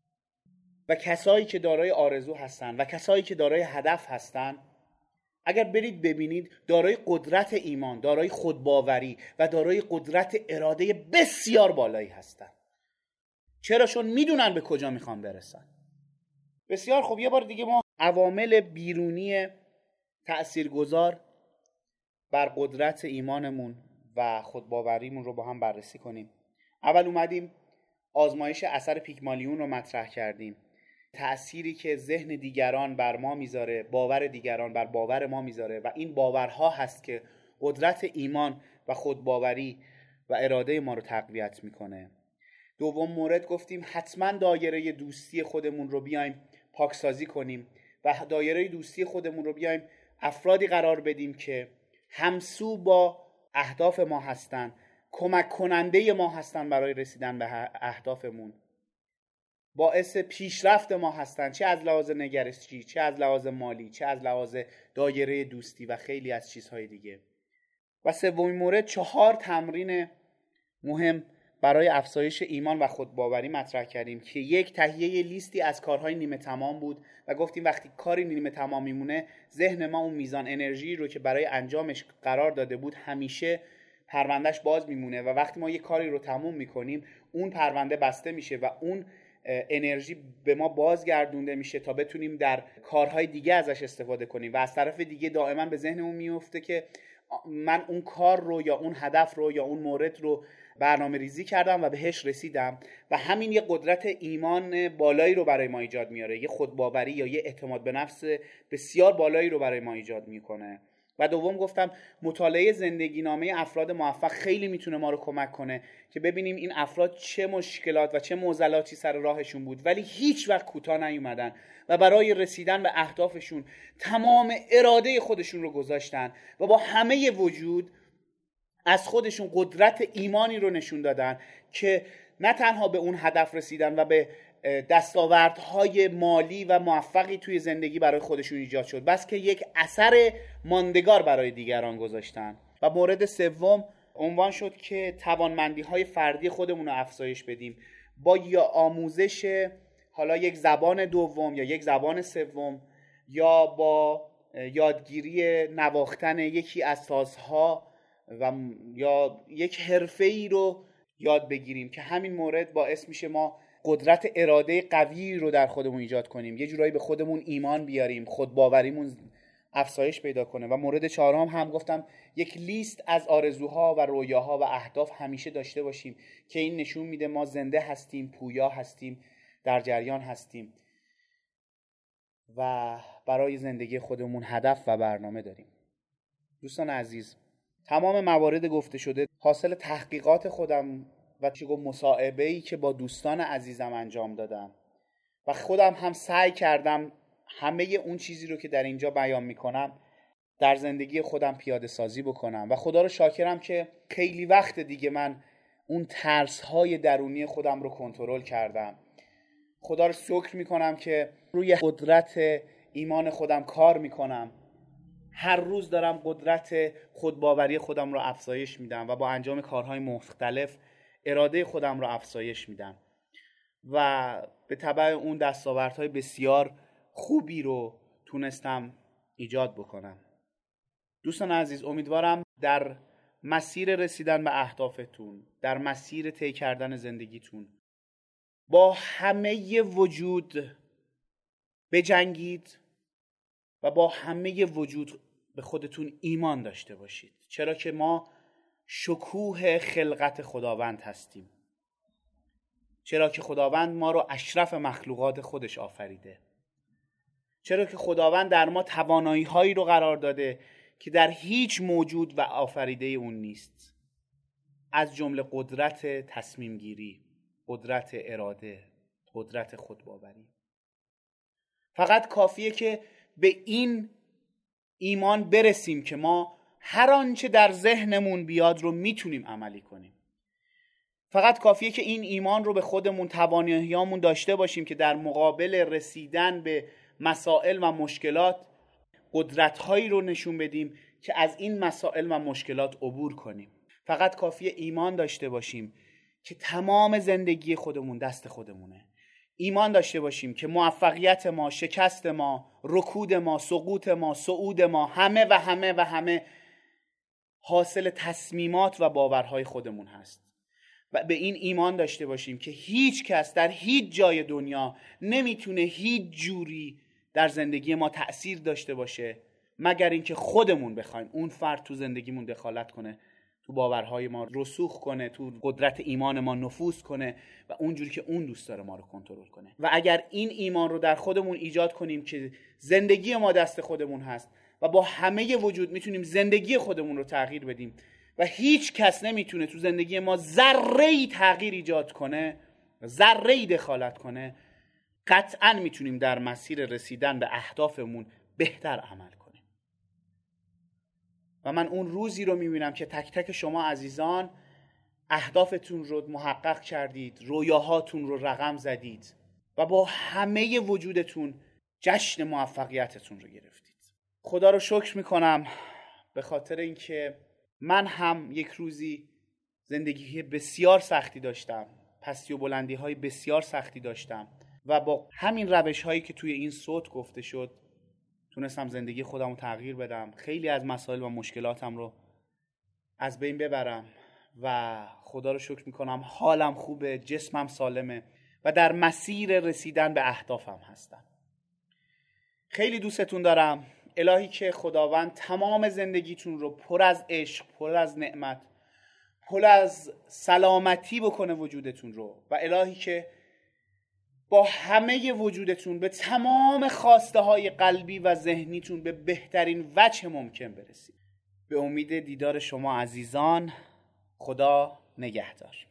و کسایی که دارای آرزو هستن و کسایی که دارای هدف هستن، اگر برید ببینید دارای قدرت ایمان، دارای خودباوری و دارای قدرت اراده بسیار بالایی هستن. چرا؟ چون میدونن به کجا میخوان برسن. بسیار خوب، یه بار دیگه ما عوامل بیرونی تأثیرگذار بر قدرت ایمانمون و خودباوریمون رو با هم بررسی کنیم. اول اومدیم آزمایش اثر پیگمالیون رو مطرح کردیم، تأثیری که ذهن دیگران بر ما میذاره، باور دیگران بر باور ما میذاره و این باورها هست که قدرت ایمان و خودباوری و اراده ما رو تقویت میکنه. دوم مورد گفتیم حتما دایره دوستی خودمون رو بیایم پاکسازی کنیم و دایره دوستی خودمون رو بیایم افرادی قرار بدیم که همسو با اهداف ما هستن، کمک کننده ما هستن برای رسیدن به اهدافمون، باعث پیشرفت ما هستن، چه از لحاظ نگرشی، چه از لحاظ مالی، چه از لحاظ دایره دوستی و خیلی از چیزهای دیگه. و سومین مورد چهار تمرین مهم برای افزایش ایمان و خودباوری مطرح کردیم که یک، تهیه لیستی از کارهای نیمه تمام بود و گفتیم وقتی کاری نیمه تمام میمونه ذهن ما اون میزان انرژی رو که برای انجامش قرار داده بود همیشه پروندهش باز میمونه و وقتی ما یک کاری رو تموم میکنیم اون پرونده بسته میشه و اون انرژی به ما بازگردونده میشه تا بتونیم در کارهای دیگه ازش استفاده کنیم. و از طرف دیگه دائما به ذهنمون میفته که من اون کار رو یا اون هدف رو یا اون مورد رو برنامه ریزی کردم و بهش رسیدم و همین یه قدرت ایمان بالایی رو برای ما ایجاد میاره، یه خودباوری یا یه اعتماد به نفس بسیار بالایی رو برای ما ایجاد میکنه. و دوم گفتم مطالعه زندگی نامه افراد موفق خیلی میتونه ما رو کمک کنه که ببینیم این افراد چه مشکلات و چه معضلاتی سر راهشون بود ولی هیچ وقت کوتاه نیومدن و برای رسیدن به اهدافشون تمام اراده خودشون رو گذاشتن و با همه وجود از خودشون قدرت ایمانی رو نشون دادن که نه تنها به اون هدف رسیدن و به دستاوردهای مالی و موفقی توی زندگی برای خودشون ایجاد شد، بس که یک اثر ماندگار برای دیگران گذاشتن. و مورد سوم عنوان شد که توانمندی‌های فردی خودمون رو افزایش بدیم با یا آموزش حالا یک زبان دوم یا یک زبان سوم یا با یادگیری نواختن یکی از سازها و یا یک حرفه‌ای رو یاد بگیریم که همین مورد باعث میشه ما قدرت اراده قوی رو در خودمون ایجاد کنیم، یه جورایی به خودمون ایمان بیاریم، خودباوریمون افزایش پیدا کنه. و مورد چهارم هم گفتم یک لیست از آرزوها و رویاها و اهداف همیشه داشته باشیم که این نشون میده ما زنده هستیم، پویا هستیم، در جریان هستیم و برای زندگی خودمون هدف و برنامه داریم. دوستان عزیز، تمام موارد گفته شده حاصل تحقیقات خودم و چه گفت مصاحبه‌ای که با دوستان عزیزم انجام دادم و خودم هم سعی کردم همه اون چیزی رو که در اینجا بیان میکنم در زندگی خودم پیاده سازی بکنم و خدا رو شاکرم که خیلی وقت دیگه من اون ترس‌های درونی خودم رو کنترل کردم. خدا رو شکر میکنم که روی قدرت ایمان خودم کار میکنم، هر روز دارم قدرت خودباوری خودم رو افزایش میدم و با انجام کارهای مختلف اراده خودم رو افزایش میدم و به تبع اون دستاوردهای بسیار خوبی رو تونستم ایجاد بکنم. دوستان عزیز، امیدوارم در مسیر رسیدن به اهدافتون، در مسیر طی کردن زندگیتون با همه وجود بجنگید و با همه وجود به خودتون ایمان داشته باشید، چرا که ما شکوه خلقت خداوند هستیم، چرا که خداوند ما رو اشرف مخلوقات خودش آفریده، چرا که خداوند در ما توانایی هایی رو قرار داده که در هیچ موجود و آفریده اون نیست، از جمله قدرت تصمیم گیری، قدرت اراده، قدرت خودباوری. فقط کافیه که به این ایمان برسیم که ما هر آنچه در ذهنمون بیاد رو میتونیم عملی کنیم. فقط کافیه که این ایمان رو به خودمون، تواناییامون داشته باشیم که در مقابل رسیدن به مسائل و مشکلات قدرت‌هایی رو نشون بدیم که از این مسائل و مشکلات عبور کنیم. فقط کافیه ایمان داشته باشیم که تمام زندگی خودمون دست خودمونه. ایمان داشته باشیم که موفقیت ما، شکست ما، رکود ما، سقوط ما، صعود ما همه و همه و همه حاصل تصمیمات و باورهای خودمون هست. و به این ایمان داشته باشیم که هیچ کس در هیچ جای دنیا نمیتونه هیچ جوری در زندگی ما تأثیر داشته باشه مگر اینکه خودمون بخوایم اون فرد تو زندگیمون دخالت کنه، تو باورهای ما رسوخ کنه، تو قدرت ایمان ما نفوذ کنه و اونجوری که اون دوست داره ما رو کنترل کنه. و اگر این ایمان رو در خودمون ایجاد کنیم که زندگی ما دست خودمون هست و با همه وجود میتونیم زندگی خودمون رو تغییر بدیم و هیچ کس نمیتونه تو زندگی ما ذره‌ای تغییر ایجاد کنه، ذره‌ای دخالت کنه، قطعاً میتونیم در مسیر رسیدن به اهدافمون بهتر عمل کنیم. و من اون روزی رو میبینم که تک تک شما عزیزان اهدافتون رو محقق کردید، رویاهاتون رو رقم زدید و با همه وجودتون جشن موفقیتتون رو گرفتید. خدا رو شکر میکنم به خاطر اینکه من هم یک روزی زندگی بسیار سختی داشتم، پستی و بلندی های بسیار سختی داشتم و با همین روش هایی که توی این صوت گفته شد تونستم زندگی خودم رو تغییر بدم، خیلی از مسائل و مشکلاتم رو از بین ببرم و خدا رو شکر میکنم حالم خوبه، جسمم سالمه و در مسیر رسیدن به اهدافم هستم. خیلی دوستتون دارم. الهی که خداوند تمام زندگیتون رو پر از عشق، پر از نعمت، پر از سلامتی بکنه وجودتون رو و الهی که با همه وجودتون به تمام خواسته های قلبی و ذهنیتون به بهترین وجه ممکن برسید. به امید دیدار شما عزیزان. خدا نگهدار.